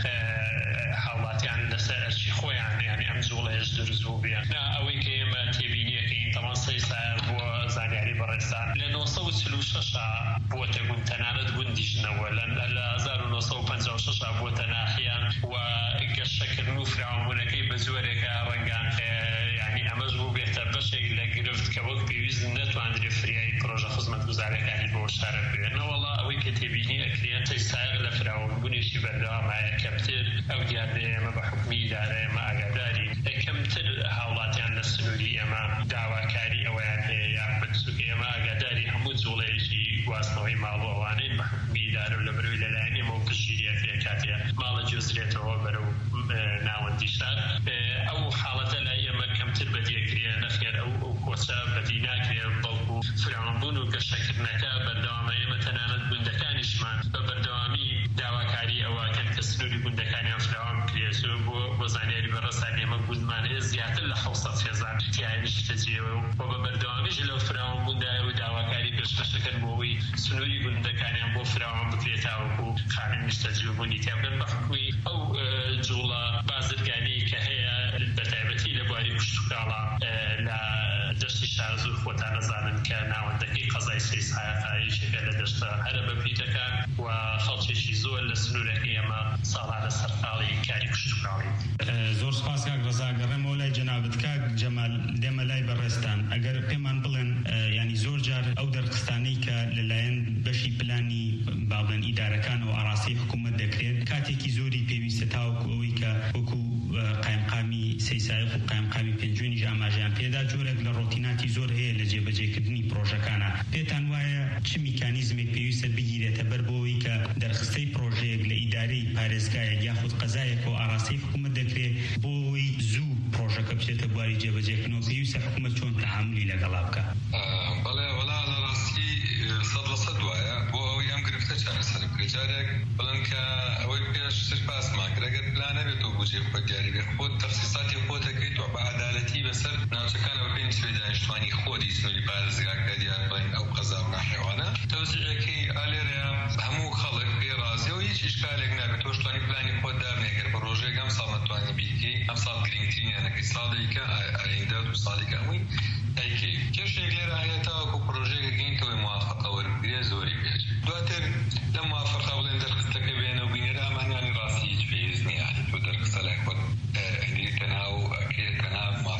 [SPEAKER 3] هاوڵاتیان لەسەر ئەرچی خۆیان یعنی ئەم جوڵەیەش دروست بوو بێ. نا ئەوەی کە ئێمە تێبینیەکەین تەمان سەی سایەق بۆ زانیاری بەڕێستان لە نۆ سەد و چل و شەشە بۆتە گوند تەنانەت گوندیشنەوە لە هەزار و نۆ سەد و پەنجا و شەشە بۆتە ناحیان و گەشەکردن و فراوانبوونەکەی بە زۆرێکە ڕەنگە یعنی ئەمەش بوو بێتە بەشێک لە گرفت کە وەک پێویست نەتوانرێت فریای پرۆژە خزمەتگوزاریەکانی بۆ شارە بێنە. وەڵا ئەوەی کە تێبینی ئەکرێن سەی سایەق لە فراوانبوونێکی بەردەوامایە کەمتر ئەو دیاردێ ئێمە بە حکمی ئیدارە ئێمە ئاگاداری کەمتر هاوڵاتیان لە سنووری ئێمە داواکاری ئەویان هەیە یاخود ئێمە ئاگاداری هەموو جوڵەیەکی گواستنەوەی ماڵەوانین بە حکمی ئیدارە و لە بەروی لەلایەن ئێمە و پشتگیریەکە کاتێ ماڵە گوێزرێتەوە بەرەو ناوەندی شار ئەو حاڵەتە لای ئێمە کەمتر بەدیەکرێ نەخێر ئەو ئەو کۆچە بەدی ناکرێ بەڵکو فراوانبوون و گەشەکردنەکە بەردەوامە ئێمە تەنانەت گوندەکانیشمان بە بەردەوامی داواکاری ئەوەکەن کە سنووری گوندەکانیان فراوان بکرێت بۆ بۆ زانیاری بەڕێستان ئێمە گوندمان هەیە زیاتر لە حەوت سەد هەزار تیایانیشتە جێوە و بە بەردەوامیش لەو فراوانبووندایە و داواکاری پێشکەشەکەن بۆەوەی سنووری گوندەکانیان بۆ فراوان بکرێت تاوەکو قانونیشتە جێبوونی تێبگەن بە حکمی ئەو جوڵە بازرگانەی کە هەیە بە تایبەتی لە بواری پشتوکاڵە لە دەشتی شار زۆر خۆتان نەزانن کە ناوەندەکەی قەزای سەی سایەقە یەکێکە لە دەشتە هەرە بەپیتەکان و خەڵکێکی زۆر لە سنوورەکەی ئێمە ساڵانە سەرقاڵی کاری پشتوکاڵی.
[SPEAKER 1] زۆر سپاس کاک ڕەزاگەڕێمەوە لای جەنابەت. کاک جەمال دێمە لای بەڕێستان ئەگەر پێمان بڵێن ینی زۆر جار ئەو دەرخستانەی کە لەلایەن بەشی پلانی باڵێن ئیدارەکان و ئاڕاستی حکوومەت دەکرێت کاتێکی زۆری پێویستە تاوەکو ئەوەی کە وەکو قایمقامی سەی سایەق و قایمقامی پێنجوێنیش ئاماژەیان پێدا جۆرێک لە ڕۆتیناتی زۆر هەیە لە جێبەجێکردنی پرۆژەکانە. پێتان وایە چ میکانیزمێک پێویستە بگیرێتە بەر بۆەوەی کە دەرخستەی پرۆژەیەک لە ئیدارەی پارێزگایەک یاخود قەزایەک و ئاڕاستی حکوومەت دەکرێت بۆەوەی زوو پرۆژەکە بچێتە بواری جێبەجێکردنەوە پێویستە حکوومەت چۆن تەعاملی لەگەڵا بکە؟
[SPEAKER 4] بەڵێ وەڵا لە ڕاستی سەد لە سەد وایە بۆ ئەوەی ئەم گرفتە چارەسەر بکرێت. جارێک بڵێن کە ئەوەی پێشتر پاسمان کرد ئەگەر پلانە بێتەوە بودجێ خۆت دیاری بێ خۆت تەخسیساتی خۆت دەکەیت و بە عەدالەتی بەسەر ناوچەکانەوە پێنج سوێ دانیشتوانی خۆتی سنووری پارێزگاکە دیار بڵێن ئەو قەزا و ناحێوانە تەوزیعەکەی ئالێرەیە هەموو خەڵک پێ ڕازیەوە هیچ ئیشکالێک نابێت تۆ شتوانی پلانی خۆت دابنێ ئەگەر بە ڕۆژێک ئەم ساڵ نەتوانی بیکەی ئەم ساڵ گرنگترینیانەکەی ساڵێکە ئایندە دو ساڵێکە هەمووی ئەیکەی کێشێک لێرە هەیە تاوەکو پرۆژەیەک گەینتەوەی موافقە وەربگرێ زۆری پێچ دواتر لە موافقە بڵێن دەرخستەکە بێنە و بینێرە ئەمانیانی ڕاستی هیچ پێویست نییە تۆ دەرخستە لای خۆت هێنێتە ناو ئەکرێتە ناو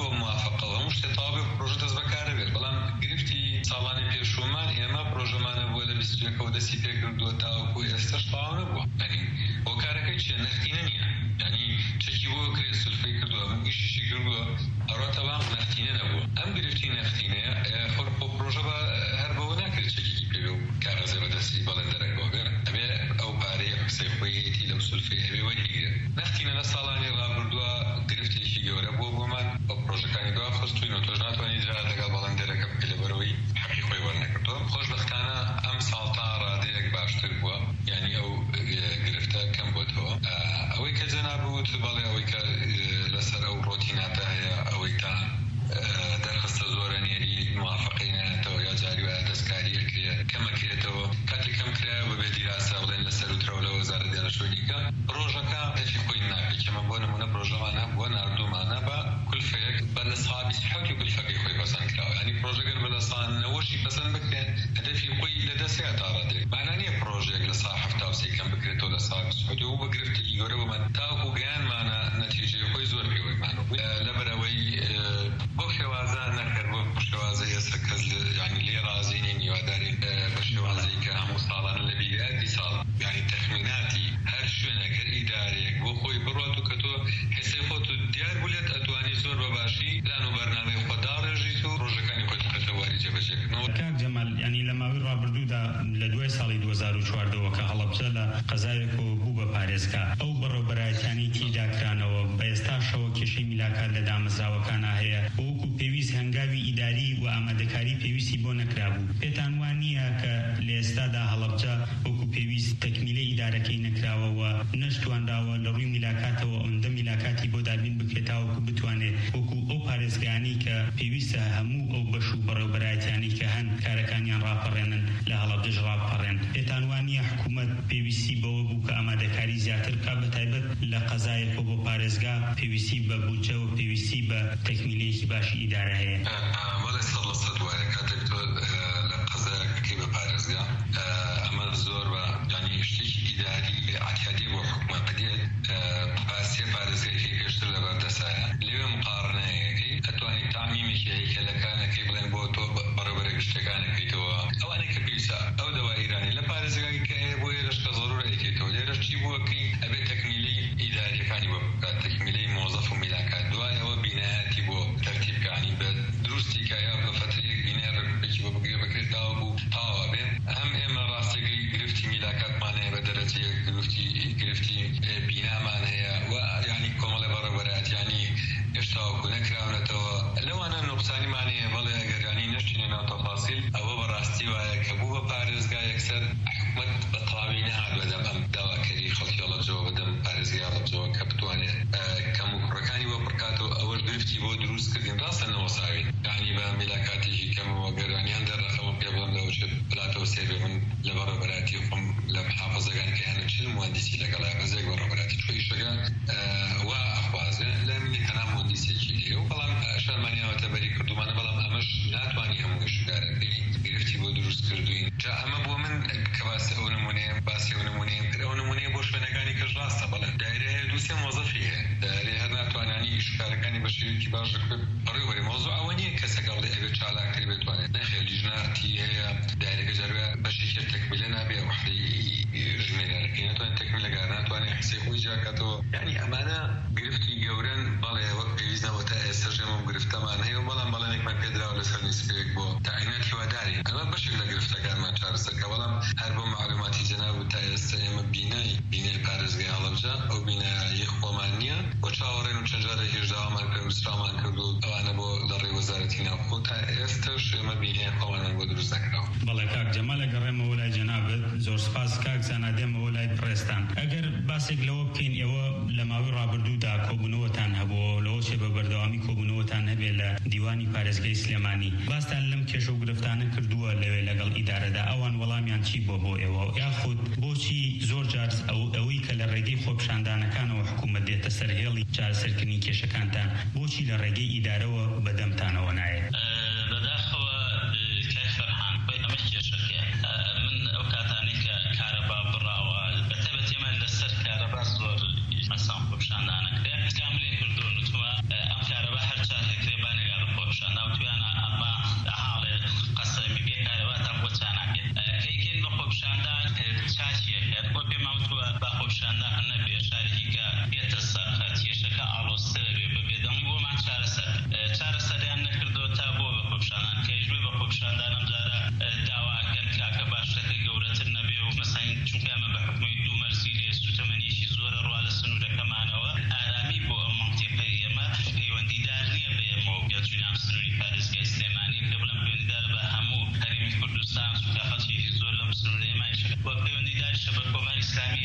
[SPEAKER 4] بۆ موافقە و هەموو شتێ تەواو بێ پرۆژە دەست بەکارە بێت. بەڵام گرفتی ساڵانی پێشوومان ئێمە پرۆژەمانە بووە لە بیست و یەکەوە دەستی پێکردووە تاوەکو ئێستاش تەواو نەبووە. یعنی بۆ کارەکەی چیە؟ نەختینە نییە. یعنی چەکی بۆ کرێ سولفەی کردووە هەموو ئیشیشی کردووە ئەڕۆ تەواو نەختینە نەبووە. ئەم گرفتی نەختینەیە خۆر بۆ پرۆژە بە هەر بەوە ناکرێت چەکێکی پێ بێ و کاغەزێ بەدەستی بەڵێندەرەکەوە بێ ئەبێ ئەو پارەیە قسەی خۆی هەیەتی لەو سولفەی هەبێ وەرگیرێت. نەختینە لە ساڵانی ڕابردووە گرفتێکی گەورە بووە بۆمان بە پرۆژەکانی دوا خستوین و تۆش ناتوانانی جارە لەگەڵ بەڵێندەرەکە بکە لەبەرەوەی حەقی خۆی وەرنەگرتووە. خۆشبەختانە ئەم ساڵ تا ڕادەیەک باشتر بووە، یعنی ئەو گرفتە کەم بۆتەوە. ئەوەی کە جەنابوت بەڵێ ئەوەی کە لەسەر ئەو ڕۆتیناتە هەیە ئەوەی تا دەرخستە زۆرە نێری موافقەی نایەتەوە یا جاری وایە دەستکاری ئەکرێ کەمەکرێتەوە. کاتێک کەم کرایە بەبێ دیراسە بڵێن لەسەر و ترەوە لە وەزارەت دیاریکردنەوەییەکە ڕۆژەکە هەفی خۆی ناکەی. کەمە بۆ نمونە پرۆژەمانە بۆ ناردوومانە بە کولفەیەک بە لە ساڵ بیست و حەوت کولفەکەی خۆی پەسەند کراوە. یعنی پرۆژەگەر بە لە ساڵ نەوەشی پەسەند بکرێن هەدەفی خۆی لەدەستەیە تا ڕادێک. مانە نییە پرۆژێک لە ساڵ هەفتا و سێ کەم بکرێتەوە لە ساڵ بیست و حەوت و بە گرفتێکی گەورە بۆمان تاوەکو گەیانمانە نەتیجەی خۆی زۆر پێوەیمان بوو. لەبەرەوەی بۆ شێوازە نەکرد بۆ شێوازە ئێستا کەس یعنی لێ ڕازی نین هیوادارین بە شێوازەی کە هەموو ساڵانە لە بیرایەتی ساڵ یعنی تەخمیناتی هەر شوێنێک هەر ئیدارەیەک بۆ خۆی بڕات و کە تۆ حسەی خۆت و دیار بولێت ئەتوانی زۆر بەباشی لان و بەرنامەی خۆت داڕێژیت و ڕۆژەکانی خۆت بکەتە واری جێبەجێکردنەوە.
[SPEAKER 1] کاک جەمال، ینی لە ماوەی ڕابردوودا لە دوای ساڵی دوو هەزار و چواردەوە کە هەڵەبجە لە قەزایەکەوە بوو بە پارێزگا، ئەو بەڕێوەبەرایەتیانی تێدا کرانەوە بە ئێستاشەوە کێشەی میلاکات لە دامەزراوەکانە هەیە وەکو پێویست هەنگاوی ئیداری و ئامادەکاری پێویستی بۆ نەکرابوو. پێتان وان نییە کە لە ئێستادا هەڵەبجە وەکو پێویست تەکمیلەی ئیدارەکەی نەکراوەوە نەشتوانداوە لە ڕووی میلاکاتەوە ئەوەندە میلاکاتی بۆ دابین بکرێتاوەکو بتوانێت وەکو ئەو پارێزگانی کە پێویستە هەموو ئەو بەش و بەڕێوەبەرایەتیانی کە هەن کارەکانیان ڕاپەڕێنن لە هەڵەبجەش ڕاپەڕێن. پێتان وان نییە حکوومەت پێویستی بەوە بوو کە ئامادەکاری زیاتر بکا بەتایبەت لە قەزایەکەوە بۆ پارێزگا پێویستی بە بودجە و پێویستی بە تەکمیلەیەکی باشی ئیدارە هەیە؟
[SPEAKER 4] وەڵێ سەد لە سەد وایە کاتێک تۆ لە قەزایەکەکەی بە پارێزگا ئەمە زۆر بە ینی شتێکی ئیداری ئاعتیادی بۆ حکوومەت بدێت پاسیە پارێزگایەکەی پێشتر لە بەردەسایە لێوێ مقارنەیەکەی ئەتوانی تامیمێکی هەیکەلەکانەکەی بڵێن بۆ تۆ بەڕێوەبەرێک شتەکانەکەیتەوە ئەوانەی کە پێویستە ئەو دەوای ئیرانی لە پارێزگای کە هەیە بۆ ئێرەش کە زەڕورە یەکێتەوە لێرەش چی بووەکەی ئەبێت تەکمیلەی ئیداریەکانی بۆ بکات تەکمیلەی مۆزەف و میلاکات دوایەوە بینایەتی بۆ تەرتیبکانی بە دروستی کە یا بە فترەیەک بینای ڕێکوپێکی بۆ بگرێ بکرێت تاوە بوو تاوە بێ. هەم ئێمە ڕاستەکەی گرفتی میلاکاتمان هەیە بە دەرەجەیە گرفتی گرفتی بینامان هەیە و ینی کۆمەڵێ بەڕێوەبەرایەتیانی هێشتاوەکو نەکراونەتەوە لەوانە نوقسانیمان هەیە. بەڵێ ئەگەرانی نەشتینە ناو تەفاسیل ئەوە بەڕاستی وایە کە بوو بە پارێزگا یەکسەر حکوومەت بە تەواوی نەهات بەدەم ئەم داواکەری خەڵکی هەڵەبجەوە بەدەم پارێزگای هەڵەبجەوە کە بتوانێت کەم و کوڕەکانی بۆ بڕکاتەوە. ئەوەش گرفتی بۆ دروست کردین ڕاستە نەوەساوی یعنی بە میلاکاتێکی کەمەوە گەرانیان دەرەخەوە پێ بڵم لەوە چێت بلاتەوە سێبێ من لە بەڕێوەبەراتی خۆم لە محافەزەکان کە هەنە چل موهەندیسی لەگەڵا بەزێک بەڕێوەبەراتی چۆیشەکە وا ئەخوازێ لە منی تەنها موهەندیسێکی لێ و بەڵام شەرمانیاوەتە بەری کردومانە بەڵام ئەمەش ناتوانی هەمووی شوگارەکەی گرفتی بۆ دروست کردوین. جا ئەمە بۆ من کە باسی ئەو نمونەیە باسی ئەو نمونەیەم کرد. ئەو نمونەیە بۆ شوێنەکانی کەش ڕاستە بەڵێ دایرە هەیە دووسێ مۆزەفی هەیە دایرە هەر ناتوانانی ئیشکارەکانی بە شێوەیەکی باش بکرێت بەڕێوەبەری مۆزوع ئەوە نییە کەسێک هەڵێ ئەبێت چالاکتر بتوانێت نەخێر لیژنەتی هەیە دایرەکە جەروە بەشێکی تەکمیلە نابێ وحدەی ژمێرەکەی ناتوانێت تەکمیلەکار ناتوانێت حسەی خۆی جاکاتەوە. یعنی ئەمانە گرفتی گەورەن بەڵێ وەک پێویست نەبوو تا ئێستا ژێمە گرفتەمان هەیە و بەڵام بەڵێنێکمان پێدراوە لەسەر نیسبەیەک بۆ تاعینات هیوادارین. ئەمە بەشێک لە گرفتەکانمان چارەسەرکە بەڵام هەر بۆ معلوماتی جەناب تا ئێستا ئێمە بینای بینای پارێزگای هەڵەبجە ئەو بینایە خۆمان نییە بۆ چاوەڕێن و چەند جارێکیش داوامان کرد وسرامان کرد و ئەوانە بۆ لە ڕێی وەزارەتی ناوخۆ تا ئێستاش ئێمە بینای خۆمانیان بۆ دروست نەکراوە.
[SPEAKER 1] بەڵێ کاک جەمال ئەگەڕێمەوە لای جەنابەت زۆر سپاس. کاک زانادێمەوە لای پرێستان ئەگەر باسێک لەوە بکەین ئێوە لە ماوەی ڕابردوودا کۆبوونەوەتان هەبووە لەوە چێ بە بەردەوامی کۆبوونەوەتان هەبێ لە دیوانی پارێزگای سلێمانی باستان لەم کێشە و گرفتانە کردووە لەوێ لەگەڵ ئیدارەدا ئەوان وەڵامیان چی بۆ بۆ ئێوە یاخود بۆچی زۆر جار ئەوەی کە لە ڕێگەی خۆپشاندانەکانەوە حکوومەت دێتە سەرهێڵی چارەسەرکردنی کێشەکانتان بۆچی لە ڕێگەی ئیدارەوە بەدەمتانەوە نایێت؟
[SPEAKER 2] بەداخەوە کای فەرحان خۆی ئەمە کێشەکە من ئەو کاتانی کە کارەبا بڕاوە بەتایبەت ئێمە لەسەر کارەبا زۆر مەسام خۆپشاندانەکرێ کاملێ کردو نوتومە ئەم کارەبا هەر چاکەکرێ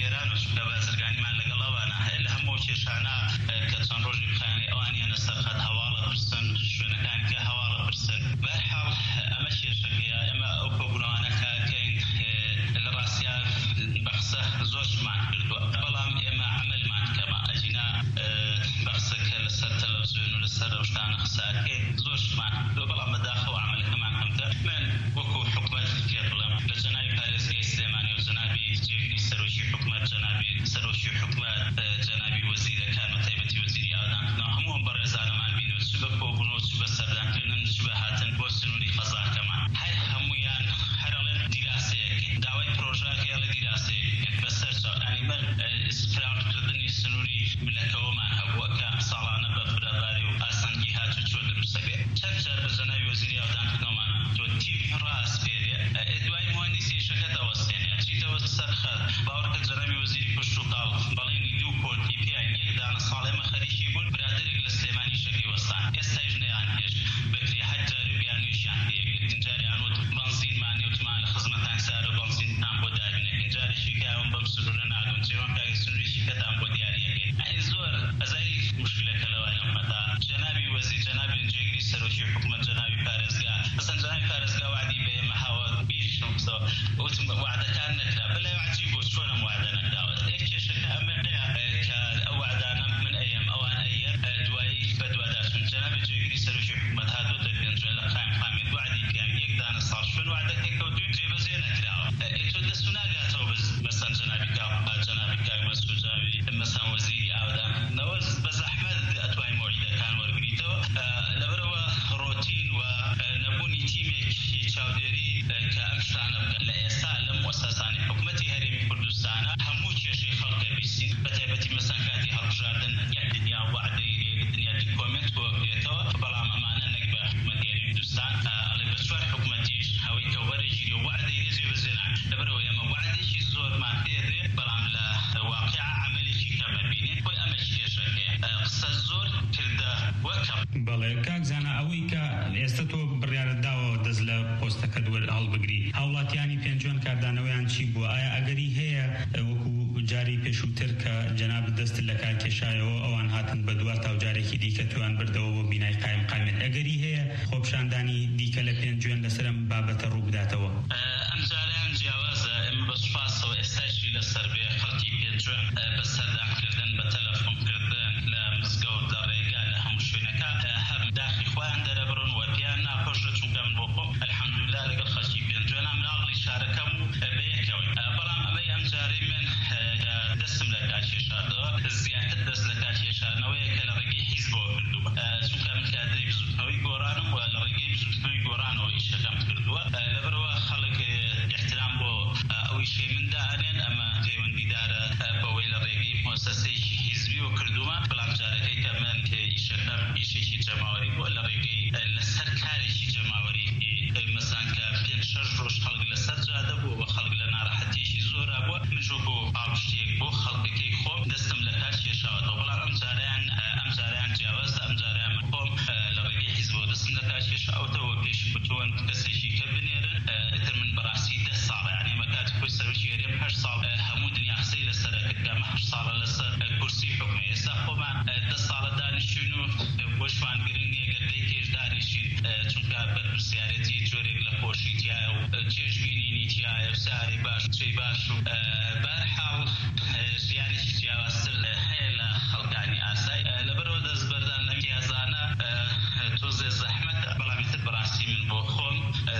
[SPEAKER 2] جێران و سوکە بازرگانیمان لەگەڵەوانە لە هەموو کێشانە کە چەند ڕۆژی بخانێ ئەوانیانە سەرخەت هەواڵە پرسن شوێنەکان کە هەواڵە پرسن بەرحاڵ ئەمە کێشەکەیە ئێمە ئەو کۆبوونەوانە کاکەین لە ڕاستیا بەخسە زۆرشمان کردووە بەڵام ئێمە عملمان کەمە ئەجینا بەخسەکە لەسەر تەلەڤیزیۆن و لەسەر ئەو شتانە قساکەین زۆرشمان کردووە بەڵام بەداخەوە عملەکەمان کەمتر من وەکو حکومەت پێ بڵێم لە جەنابی پارێزگای سلێمانی و جەنابی جێگری سەرۆکی حکومەت جەنابی سەرۆکی حکومەت جەنابی وەزیرەکان بە تایبەتی وەزیری ئاودانکردنەوە هەمووان بەڕێزانەمان بینەوە چ بە کۆبوونەوە چ بە سەردانکردن چ بە هاتن بۆ سنووری خەزاکەمان هەر هەموویان هەرەڵێن دیراسەیەکەین داوای پرۆژەکەی هەڵێ دیراسەیەکەین بەسەر چاوەکانی من فراوانکردنی سنووری ملەکەوەمان هەبووە کە ساڵانە بە فرەباری و ئاسانگی هاتوو چۆ دروستە بێت چەند جار بە جەنابی وەزیری ئاودانکردنەوەمان تۆ تیری ڕاستپێرێ دوای مهندسی شەکەت ئەوەستێنێ چیتەوە سەرخەت باوەڕکە جەنابی وەزیری کوشت و کاڵ بەڵێنی دوو کۆلتی پیان یەک دانە ساڵێمە خەریکی بوون برادێک لە سلێمانی شەکەی وەستان ئێستایش نەیان هێشت بەکری هەر جاری بیان نوێژیان پێیەکرد جاریان وت بەنزینمانی وتمان لە خزمەتان سارە بەنزینتان بۆ دابینەکەین جارێکی کاوم بەم سنوورە ناگەم جێوان کاگە سنووری شەکەتان بۆ دیاریەکەین ئەی زۆر ئەزاری مشکلەکە لەوای ئەمەدا جەنابی وەزیر جەنابی جێگری سەرۆکی حکومەت جەنابی پارێزگا ئەسەن جەنابی پارێزگا وعدی بە ئێمە هاوە بیرشم قسەوە وتم وعدەکان نەکرا بەلای عەجیب بۆ چۆنم وعدە نەکراوە کێشەکە ئەمە نەیە کە ئەو وعدانە من ئەیەم ئەوان ئەیەن دوایی بەدواداچون جەنابی جێگری سەرۆکی حکومەت هاتووەتە پێنجێ لە قایم قامێت وعدی پیان یەک دانە ساڵ شوێن وعدەکەی کەوتووی جێبەجێ نەکراوە تۆ دەست و ناگاتەوە مەسەن جەنابی کاڵ جەنابی کاک مەسعود جەنابی مەسەن وەزیری ئاودانکردنەوە بە زەحمەت ئەتوانین مۆعیدەکان وەرگریتەوە لەبەرەوە ڕۆتین و نەبوونی تیمێکی چاودێری کە ئەم شتانە بکەن لە ئێستا لە مؤسسەسانی حکومەتی هەرێمی کوردستانە هەموو کێشەی خەڵکە بیستین بە تایبەتی مەسەن کاتی هەڵبژاردن یەک دنیا وعدەی دنیا کۆمنت بۆ بێتەوە بەڵام ئەمانە نەک بە حکومەتی هەرێمی کوردستان ئەڵێ بە چوار حکومەتیش هەوەی کە وەرەگیری و وعدەی رێژێ بەجێنان لەبەرەوە ئێمە وعدێکی زۆرمان پێدێ بەڵام لە واقعا عملێکی کەمە بینێ خۆی ئەمە کێشەکەیە قسە زۆر کردە وەکەم
[SPEAKER 1] بەڵێ کاک زانە ئەوەی کە ئێستا تۆ بڕیارەت داوە دەست لە پۆستەکەت هەڵبگری هاوڵاتیانی پێنجۆن کاردانەوەیان چی بووە ئایا ئەگەری هەیە وەکو جاری پێشووتر کە جەناب دەست لە کار کێشایەوە ئەوان هاتن بە دووار تاوجارێکی دیکە توان بردەوە بۆ بینای قایم قامێت ئەگەری هەیە خۆپشاندانی دیکە لە پێنجۆن لەسەرم بابەتە ڕوو بداتەوە
[SPEAKER 2] ئەم جاریان جیاوازە ئێمە بە سوپاسەوە ئێستاشی لەسەر بێ خەڵکی پێنجۆن بە سەردانکردن بە تەلەفۆنکردن لە مزگەوت لە ڕێگا لە هەموو شوێنەکە هەم داخی خۆیان دەرەبڕن و پێیان ناخۆشە چونکە من بۆ خۆم ئەلحەمدوللا لەگەڵ خەڵکی پێنجۆنە مناڵی شارەکەم و بەیەکەوەی بەڵام ئەمەی ئەم جارەی من دەستم لە کار کێشاردەوە زیاتر دەست لە کار کێشاردنەوەیە کە لە ڕێگەی حیزبەوە کردووە چونکە من کادری بزوتنەوەی گۆڕانم و لە ڕێگەی بزوتنەوەی گۆڕانەوە ئیشەکەم کردووە لەبەرەوە خەڵک احترام بۆ ئەوەی شەی من دائەنێن ئەمە پەیوەندیدارە بەوەی لە ڕێگەی مؤسسەیەکی حیزبی و کردووە بەڵام جارەکەی کە من ئیشەکەم ئیشێکی جەماوەری بووە لە ڕێگەی لەسەر کارێکی جەماوەری مەسان کە پێنج شەش ڕۆژ خەڵک لەسەر جادە بووە و خەڵک لە ناڕەحەتیەکی زۆرا بووە من ژۆ بۆ پاڵپشتێک بۆ خەڵکەکەی خۆم دەستم لە کار کێشاوەتەوە بەڵام ئەم جاریان ئەم جاریان جیاوازە ئەم جاریان من خۆم لە ڕێگەی حیزبەوە دەستم لە کار کێشاوەتەوە پێشی بتوان کەسێکی کە بنێرن ئیتر من بەڕاستی دە ساڵە یعنی ئێمە کاتی خۆی سەرۆکی هەرێم هەشت ساڵ هەموو دنیا قسەی لەسەرە کرد کە ئەمە هەشت ساڵە لەسەر کورسی حکومە ئێستا خۆمان دە ساڵە دانیشتوین و بۆشمان گرنگی گەردەی کێش دانیشین چونکە بەرپرسیارەتی جۆرێک لە خۆشی تایە و چێژبینینی تایە و ساری باش چەی باش و بەرحاڵ ژیانێکی جیاوازتر هەیە لە خەڵکانی ئاسایی لەبەرەوە دەستبەردان لەم پیازانە تۆزێ زەحمەتە بەڵام ئیتر بەڕاستی من بۆ خۆم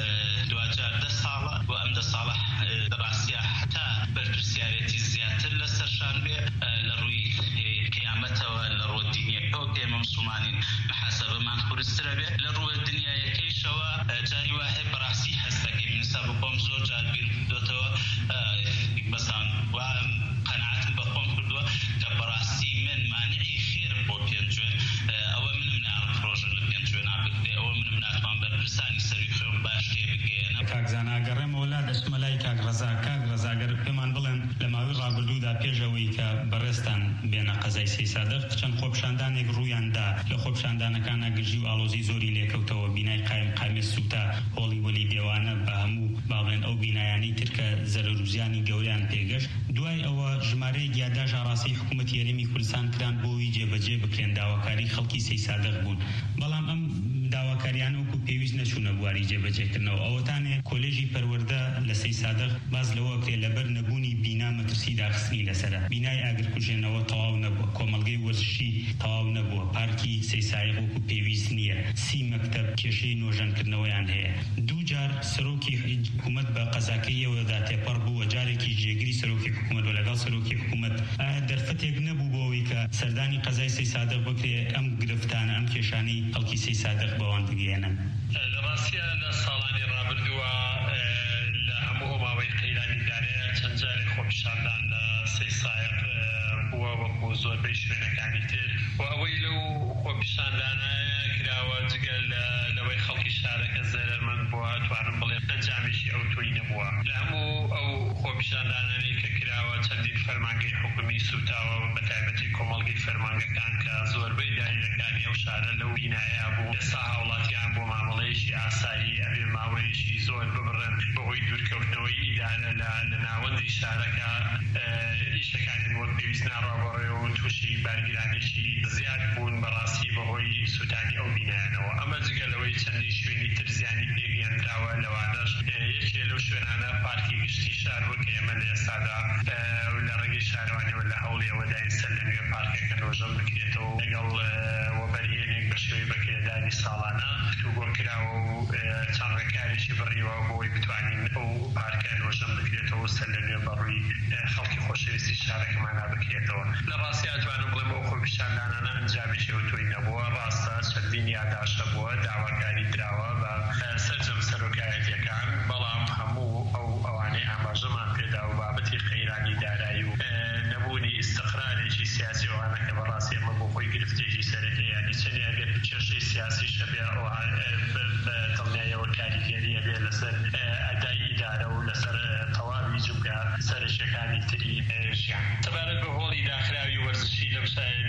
[SPEAKER 2] دوجار دە ساڵە و ئەم دە ساڵە ڕاستیە حتا بەرپرسیارەتی زیاتر لەسەرشان بێ لە ڕووی قیامەتەوە لە ڕۆ دینیەکەوە کە ئێمە موسڵمانین محاسەبەمان خورسترە بێ لە ڕووە دنیایەکەیشەوە جاری وایە بەڕاستی هەست دەکەین من سەر بۆم زۆر جار بیر کردوتەوە بەسا
[SPEAKER 1] پێشەوەی کە بەڕێستان بێنە قەزای سەی سادق چەند خۆپیشاندانێک ڕوویاندا لە خۆپیشاندانەکانە گژی و ئاڵۆزی زۆری لێکەوتەوە بینای قایم قامی سوتا هۆڵی وەلی دێوانە بە هەموو باڵێن ئەو بینایانی ترکە زەرەروزیانی گەوریان پێگەشت. دوای ئەوە ژمارەیەک یادداش ئاڕاستی حکوومەتی هەرێمی کوردستان کران بۆی جێبەجێ بکرێن داواکاری خەڵکی سەی سادق بوون. بەڵام ئەم داواکاریان وەکو پێویست نەچوونە بواری جێبەجێکردنەوە. ئەوەتانێ کۆلێژی پەروەردە لە سەی سادق باز لەوە کرێ لەبەر نەبوونی بینا مەترسی داخستنی لەسەرە. بینای ئاگرکوژێنەوە تەواو نەبووە، کۆمەڵگەی وەرزشی تەواو نەبووە، پارکی سەی سایق وەکو پێویست نییە، سی مەکتەب کێشەی نۆژەنکردنەوەیان هەیە. دوو جار سەرۆکی حکوومەت بە قەزاکەیەوەدا تێپەڕ بووە، جارێکی جێگیری سەرۆکی حکوومەت و لەگەڵ سەرۆکی حکوومەت دەرفەتێک نەبوو بۆەوەی کە سەردانی قەزای سەی سادق بکرێ ئەم گرفتانە ئەم کێشانەی خەڵکی سەی سادق بەوان بگەێنن.
[SPEAKER 3] لە ڕاستیە لە ساڵانی ڕابردووە لە هەموو ماوەی قەیرانی دارەیە چەند جارێک خۆپیشاندان لە سەی سایق بووە وەکو زۆربەی شوێنەکانی تر و ئەوەی لەو خۆپیشاندانە کراوە جگەل لەوەی خەڵکی شارەکە زەرمەند بووە توانم بڵێ ئەنجامیشی ئەو توی نەبووە. لە هەموو ئەو خۆپیشاندانانی کە کراوە چەندین فەرمانگەی حکومی سوتاوە بە تایبەتی کۆمەڵگەی فەرمانگەکان کە زۆربەی دایرەکانی ئەو شارە لەو بینایە بوو. ئێستا هاوڵاتیان بۆ مامەڵەیەکی ئاسایی ئەبێ ماوەیەکی زۆر ببڕن بەهۆی دوورکەوتنەوەی ئیدارە لە ناوەندی شارەکە ئیشەکانی وەک پێویست ناڕابڕێەوە و تووشی بارگرانێکی زیاد بوون بەڕاستی بەهۆی سوتانی ئەو بینایانەوە. ئەمە جگەلەوەی چەندی شوێنی ترزیانی پێگەیاندراوە لەوانەش یەکێ لەو شوێنانە پارکی گشتی شار وەک ئێمە لە ئێستادا لە ڕێگەی شارەوانیەوە لە هەوڵی ئەوەدای سەر لە نوێ پارکەکە نۆژەم بکرێتەوە لەگەڵ وەبەرهێنێک بە شێوەی بەکرێدانی ساڵانە گفتوگۆ کراوە و چەند ڕێکاریشی بڕیوە بۆی بتوانین ئەو پارکە نۆژەم بکرێتەوە سەر لە نوێ بەڕووی خەڵکی خۆشەویستی شارەکەمانە بکرێتەوە. لە ڕاستی ئەتوانم بڵێم ئەو خۆپیشاندانانە ئەنجامیشی ئەو توی نەبووە. ڕاستە چەندین یادداشە بووە، داواکاری دراوە بە سەرجەم سەرۆکایەتیەکان، بەڵام هەموو ئەو ئەوانەی ئاماژەمان پێدا و بابەتی قەیرانی دارایی و نەبوونی ئیستقرارێکی سیاسی ئەوانە کە بەڕاستی ئەمە بۆ خۆی گرفتێکی سەرەکە یانی چەندی ئەگەر کێشەی سیاسی شەبێ بە دڵنیاییەوە کاریگەری ئەبێ لەسەر ئەدای ئیدارە و لەسەر تەواوی جوگە سەرشەکانی تری ژیان. تەبارەت بە هۆڵی داخراوی وەرزشی لەم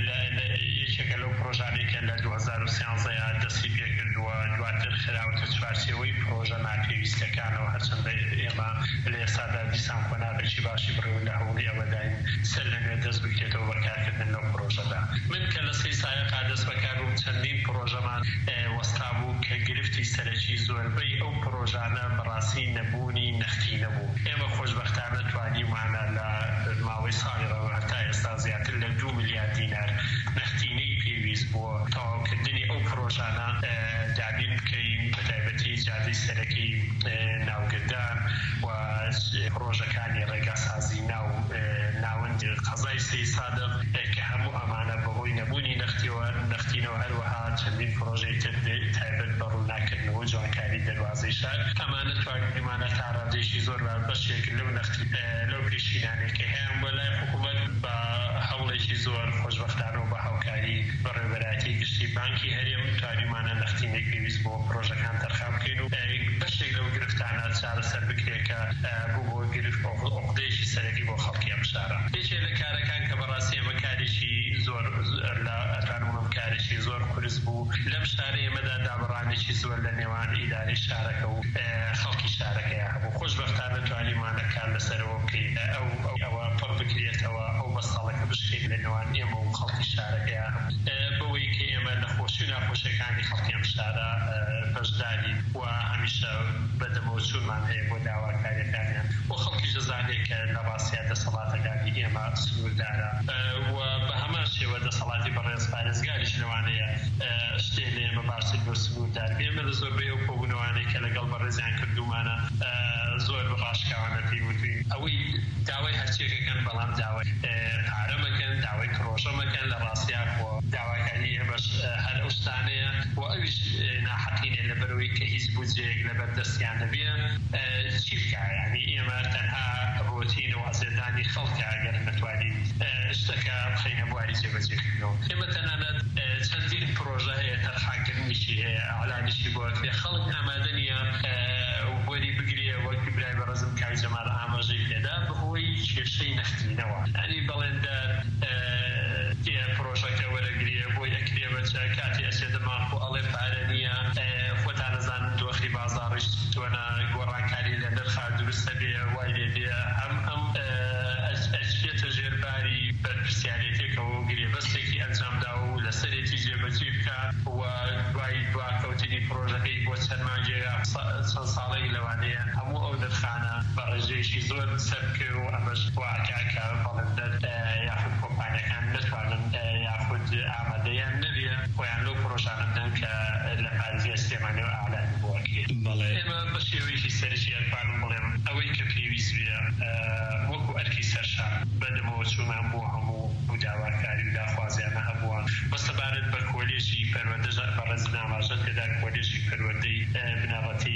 [SPEAKER 3] یەکێکە لەو پرۆژانێکە لە دوو هەزار و سیانزەیە دەستی پێکردووە، دواتر خراوەتە چوارچێوەی پرۆژە ناپێویستەکانەوە، هەرچەندە ئێمە لە ئێستادا دیسان کۆناغێکی باشی بڕێون لە هەوڵی ئەوەداین سەر لە نوێ دەست بکرێتەوە بەکارکردن لەو پرۆژەدا. من کە لە سەی سایقا دەست بەکار بووم چەندین پرۆژەمان وەستا بوو کە گرفتی سەرەکی زۆربەی ئەو پرۆژانە بەڕاستی نەبوونی نەختی نەبوو. ئێمە خۆشبەختانە توانیمانە لە ماوەی ساڵی ڕەوە هەتا ئێستا زیاتر لە دوو میلیارد دینار نەختینەی پێویست بووە تەواوکردنی ئەو پرۆژانە دابین بکەین، بە تایبەتی جادەی سەرەکی ناوگردان و پرۆژەکانی ڕێگاسازی ناو ناوەندی قەزای سەی سادق کە هەموو ئەمانە بەهۆی نەبوونی نەختیەوە نەختینەوە هەروەها چەندین پرۆژەی تر تایبەت بە ڕووناکردنەوە جوانکاری دەواازەی شار ئەمانە توانیمانە تا ڕادێشی زۆر بەشێک لەو نەختی لەو پێشینانێکە هەیە بۆ لای حکوومەت بە هەوڵێکی زۆر خۆشبەختانە و بە هاوکاری بەڕێوەبەراتی گشتی بانکی هەرێم توانیمانە نەختینەی پێویست بۆ پرۆژەکان تەرخا بکەین و بەشێک لەو گرفتانە چارەسەر بکرێت کە بوو بۆ گرفت عقدەیەکی سەرەکی بۆ خەڵکی ئەم شارە. یەکێ لە کارەکان کە بەڕاستی ئێمە کارێکی زۆر لە ئەتوانم کارێکی زۆر قورس بوو لەم شارە ئێمەدا دابڕانێکی زۆر لە نێوان ئیدارەی شارەکە و خەڵکی شارەکەیە هەبوو. خۆشبەختانە توانیمانە کار لەسەرەوە بکەین ئەو ئەوە پڕ بکرێتەوە ئەو بەستەڵەکە بشکێت لە نێوان ئێمە و خەڵکی شارەکەیە بەوەی کە ئێمە نەخۆشی و ناخۆشیەکانی خەڵکی ئەم شارە بەشداری و هەمیشە بەدەمەوە چوونمان هەیە بۆ داواکاریەکانیان بۆ خەڵکی جەزانێک کە لە ڕاستیە دەسەڵاتەکانی ئێمە سنووردارە و بە هەمان شێوە دەسەڵاتی بەڕێز پارێزگاریش لەوانەیە شتێ لە ئێمە باشتر بۆ سنووردار بێمە لە زۆربەی ئەو کۆبوونەوانەی کە لەگەڵ بەڕێزیان کردومانە زۆر ڕاشکاوانە پێیوتوین ئەوەی داوای هەرچێکەکەن بەڵام داوای پارە مەکەن، داوای پرۆژە مەکەن. لە ڕاستیا بۆ داواکاری ئێمەش هەر ئەو شتانەیە و ئەویش ناحەقینێ لەبەرەوەی کە هیچ بودجەیەک لەبەردەستیان نەبێ چی بکە، یعنی ئێمە تەنها ڕۆتین و ئازێدانی خەڵکە ئەگەر نەتوانین شتەکە بخەینە بواری جێبەجێکردنەوە. ئێمە تەنانەت چەندین پرۆژە هەیە تەرخانکردنیشی هەیە ئەعلانیشی بۆ کرێ خەڵک ئامادە نییە وەری بگرێ وەک برای بەڕێزم کاوی جەمال ئاماژەی پێدا بەهۆی کێشەی نەختینەوە ئەنی بەڵێندار پرۆژەکە وەرەگریە بۆی ئەکرێ بەچە کاتی ئەسێدە ماخۆ ئەڵێ پارە نییە خۆتان نەزانن دۆخی بازاڕیش تۆنە گۆڕانکاری لە نرخا دروستە بێ وای لێ بێ ئەم ئەم ئەچێتە ژێرباری بەرپرسیارەتێکەوە گرێبەستێکی ئەنجامدا و لەسەرێتی جێبەجێ بکە و دوای دواکەوتنی پرۆژەکەی بۆ چەند مانگێک چەند ساڵێک لەوانەیە هەموو ئەو نرخانە بە ڕێژەیەکی زۆر سەرکە و ئەمەش واکاکە بەڵێندەر یاخود کۆمپانیەکان نتوانن یاخود ئامادەیان نەبێ خۆیان لەو پرۆژانە بدەن کە لە پارێزگای سلێمانیەوە ئاعلان بووەکرێت. ئێمە بە شێوەیەکی سەرەکی ئەتوانم بڵێم ئەوەی کە پێویست بێ وەکو ئەرکی سەرشان بەدەمەوە چوونان بۆ هەموو و داواکاری و داخوازیانە هەبووە بەستەبارەت بە کۆلێژی پەروەردە بەڕێزناماژە تێدا کۆلێژی پەروەردەی بنەڕەتی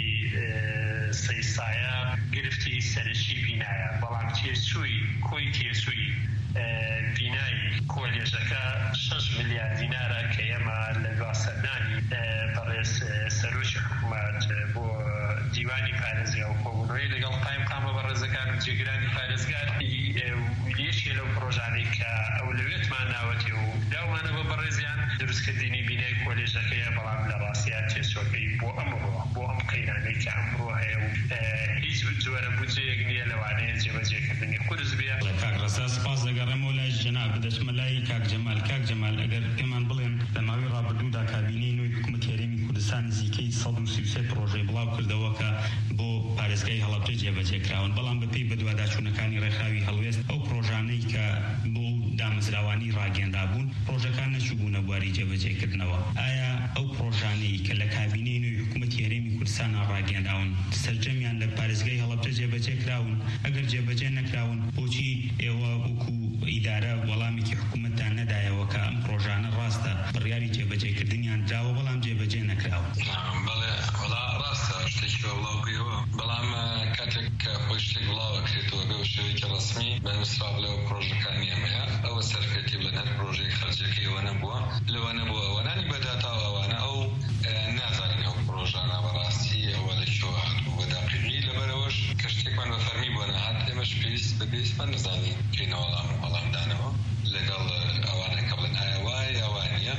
[SPEAKER 3] سەیسایە گرفتی سەرەکی بینایە بەڵام تێچووی کۆی تێچووی بینایی کۆلێژەکە شەش ملیار دینارە کە ئێمە لە دواسەردانی بەڕێز سەرۆکی حکوومەت بۆ دیوانی پارێزگا و کۆبوونەوەی لەگەڵ قایم قامە بەڕێزەکان و جێگرانی پارێزگار یەکێ لەو پرۆژانەی کە ئەولەوێتمان ناوەتی و داومانە بە بەڕێزیان دروستکردنی بینایی کۆلێژەکەیە بەڵام لە ڕاستیان تێچۆکەی بۆ ئەمڕۆ بۆ ئەم قەیرانەی کە ئەمڕۆ هەیە و هیچ جۆرە بودجەیەک نییە لەوانەیە جێبەجێکردنی قورس بێ.
[SPEAKER 1] کاک ڕەسا سپاس دەگەڕێمەوە لای جەناب بدەچمە لای کاک جەمال. کاک جەمال ئەگەر پێمان بڵێن لە ماوەی ڕابردوودا کابینەی نوێی حکوومەتی هەرێمی کوردستان نزیکەی سەد و سی و سێ پرۆژەی بڵاو کردەوە کە بۆ پارێزگای هەڵەبجە جێبەجێکراون بەڵام بەپێی بەدواداچوونەکانی ڕێکخراوی هەڵوێست ئەو پرۆژانەی کە بۆ دامەزراوانی ڕاگەندا بوون پرۆژەکان نەچووبوونە بواری جێبەجێکردنەوە. ئایا ئەو پرۆژانەی کە لە کابینەی نوێی حکوومەتی هەرێمی کوردستان ڕاگەنداون سەرجەمیان لە پارێزگای هەڵەبجە جێبەجێکراون؟ ئەگەر جێبەجێ نەکراون بۆچی ئێوە وەکو ئیدارە وەڵامێکی حکوومەتتان نەدایەوە کە ئەم پرۆژانە ڕاستە بڕیاری جێبەجێکردنیان دراوە بەڵام جێبەجێ نەکراون؟
[SPEAKER 4] بەڵێ وەڵا ڕاستە شتێکی وڵاو بوویەوە بەڵام کاتێک کە خۆی شتێک وڵاوە کرێتەوە بێ شێوەیەکی ڕەسمی بە نووسراو لەوە پرۆژەکانی ئێمەیە ئەوە سەرکەوتی بڵێن هەر پرۆژەی خەرجەکەی ئەوە نەبووە لەوە نەبووە ئەوەنانی بەداتاو ئەوانە ئەو نازانین ئەو پرۆژانە بەڕاستی ئەوە لەکوێوە هاتبوو بەداقیقی لەبەرەوەش کە شتێکمان بە فەرمی بۆ نەهات ئێمەش پێویست بە پێویستمان نزانین کەینە وەڵام وەڵامدانەوە لەگەڵ ئەوانە کە بڵێن ئایا وایە ئەوان نییە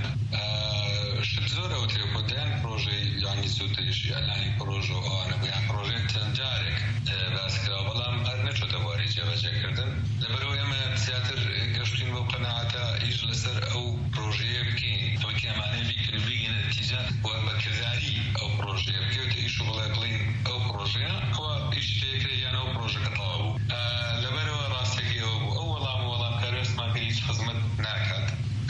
[SPEAKER 4] شت زۆرەوە تێکۆدایان پرۆژەی یانی زووتریشی ئەلانی پرۆژە و ئەوانە بوویان پرۆژێک چەند جارێک باسکراوە بەڵام هەر نەچۆتە بواری جێبەجێکردن لەبەرەوە ئێمە زیاتر گەشتین بۆ قەناعەتە ئیش لەسەر ئەو پرۆژەیە بکەین تۆکی ئەمانەی بیکرد بگەینە نەتیجە و بەکرداری ئەو پرۆژەیە بکەوتە ئیش و بڵێ بڵین ئەو پرۆژەیە ئەوە ئیش تێکرێ یان ئەو پرۆژەکە تەواو بوو. لەبەرەوە ڕاستێکی ئەوە بوو ئەو وەڵام و وەڵامکارێستمان پێ هیچ خزمەت ناکات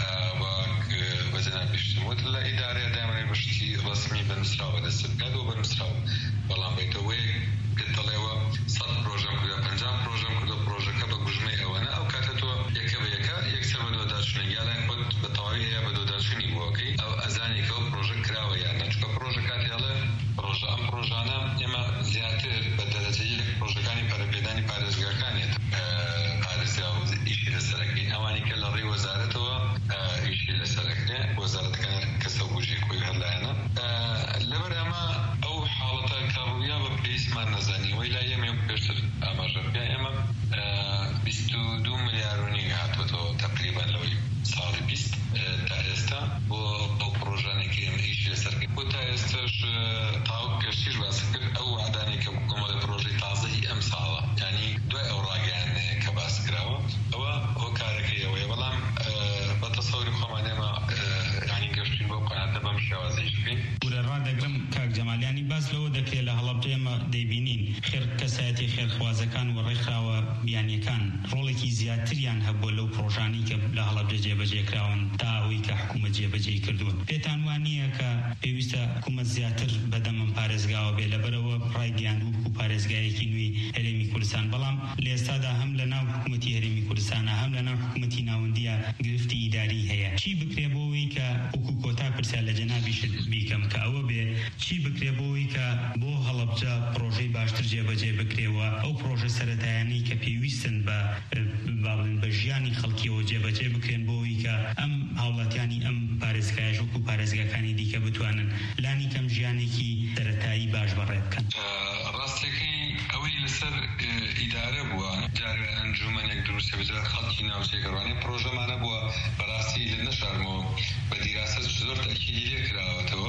[SPEAKER 4] بەجەناب پیشتموت لە ئیدارەیە دامەنەی بەشتی ڕسمی بەنووسراو بەدەست بکات و بەنووسراو بەڵام بێتەوەی پێت دەڵێەوە سەد پرۆژەم کردە پەنجام پرۆژەم کردە پرۆژەکە بە گوژمەی ئەوەنە ئەو کاتە تۆ یەکە بە یەکە یەکسەر بە دۆداچوونی یاڵیان خۆت بە تەواوی هەیە بە دۆداچوونی بووەکەی ئەو ئەزانی کە ئەو پرۆژە کراوە یان نەچکە پرۆژە کاتێڵێ پرۆژە ئەم پرۆژانە ئێمە زیاتر بە دەرەجەی یەک پرۆژەکانی پارەپێدانی پارێزگاکانێت پارێزگا و ئیشی لەسەرەکەی ئەوانی کە لە ڕێی وەزارەتەوە ئیشی لەسەرەکەی وەزارەتەکان کەسە بوژی خۆی هەرلایەنە لەبەر ئەمە ئەو حاڵەتە کابوویا بە پێویستمان نەزانی وەی لای ئێمە پێشتر ئاماژە بکە ئێمە بیست و دوو ملیار و نیو هاتوەتەوە تقریبان لەوەی ساڵی بیست تا ئێستا بۆ بۆ پرۆژانێکی ئێمە ئیشی لەسەرکەی بۆ تا ئێستاش تاو گەشتیش باس کرد ئەو وعدانی کە کۆمەڵە پرۆژەی تازەی ئەم ساڵە یعنی دوای ئەو ڕاگەیانەیە کە باس کراوە ئەوە ئەو کارەکەی ئەوەیە بەڵام بە تەسەوری خۆمان ئێمە ینی گەشتین بۆ قەناتە بەم شێوازەیش بکەین.
[SPEAKER 1] ورە ڕادەگرم کاک جەمالیانی باس لەوە دەکرێت لە هەڵەبجە ئێمە دەیبینین خێر کەسایەتی خێرخوازەکان و ڕێکخراوە بیانیەکان ڕۆڵێکی زیاتریان هەبووە لەو پرۆژانەی کە لە هەڵەبجە جێبەجێکراون تا ئەوەی کە حکوومەت جێبەجێی کردووە. پێتان وانییە کە پێویستە حکوومەت زیاتر بەدەمم پارێزگاوە بێ لەبەرەوە ڕایگەیاندوو و پارێزگایەکی نوێی هەرێمی کوردستان بەڵام لە ئێستادا هەم لە ناو حکوومەتی هەرێمی کوردستانە هەم لە ناو حکوومەتی ناوەندیە گرفتی ئیداری هەیە. چی بکرێ بۆەوەی کە وەکو کۆتا پرسیار لە جەنابیشت بیکەم کە ئەوە بێ چی بکرێ بۆەوەی کە بۆ هەڵەبجە پرۆژەی باشتر جێبەجێ بکرێەوە ئەو پرۆژە سەرەتایانەی کە پێویستن بە باڵێن بە ژیانی خەڵکیەوە جێبەجێ بکرێن بۆەوەی کە ئەم هاوڵاتیانی ئەم پارێزگایە وەکو پارێزگاکانی دیکە بتوانن لانی کەم ژیانێکی سەرەتایی باش بەڕێ بکەن.
[SPEAKER 4] ڕاستەکەی ئەوەی لەسەر ئیدارە بووە جارێ ئەنجومەنێک روسيا وزارة خلقي ناوچەی گەڕوانی پرۆژەمانە بووە بەڕاستی لە نەشارمەوە بە دیراسە زۆر تاکیدی لێ کراوەتەوە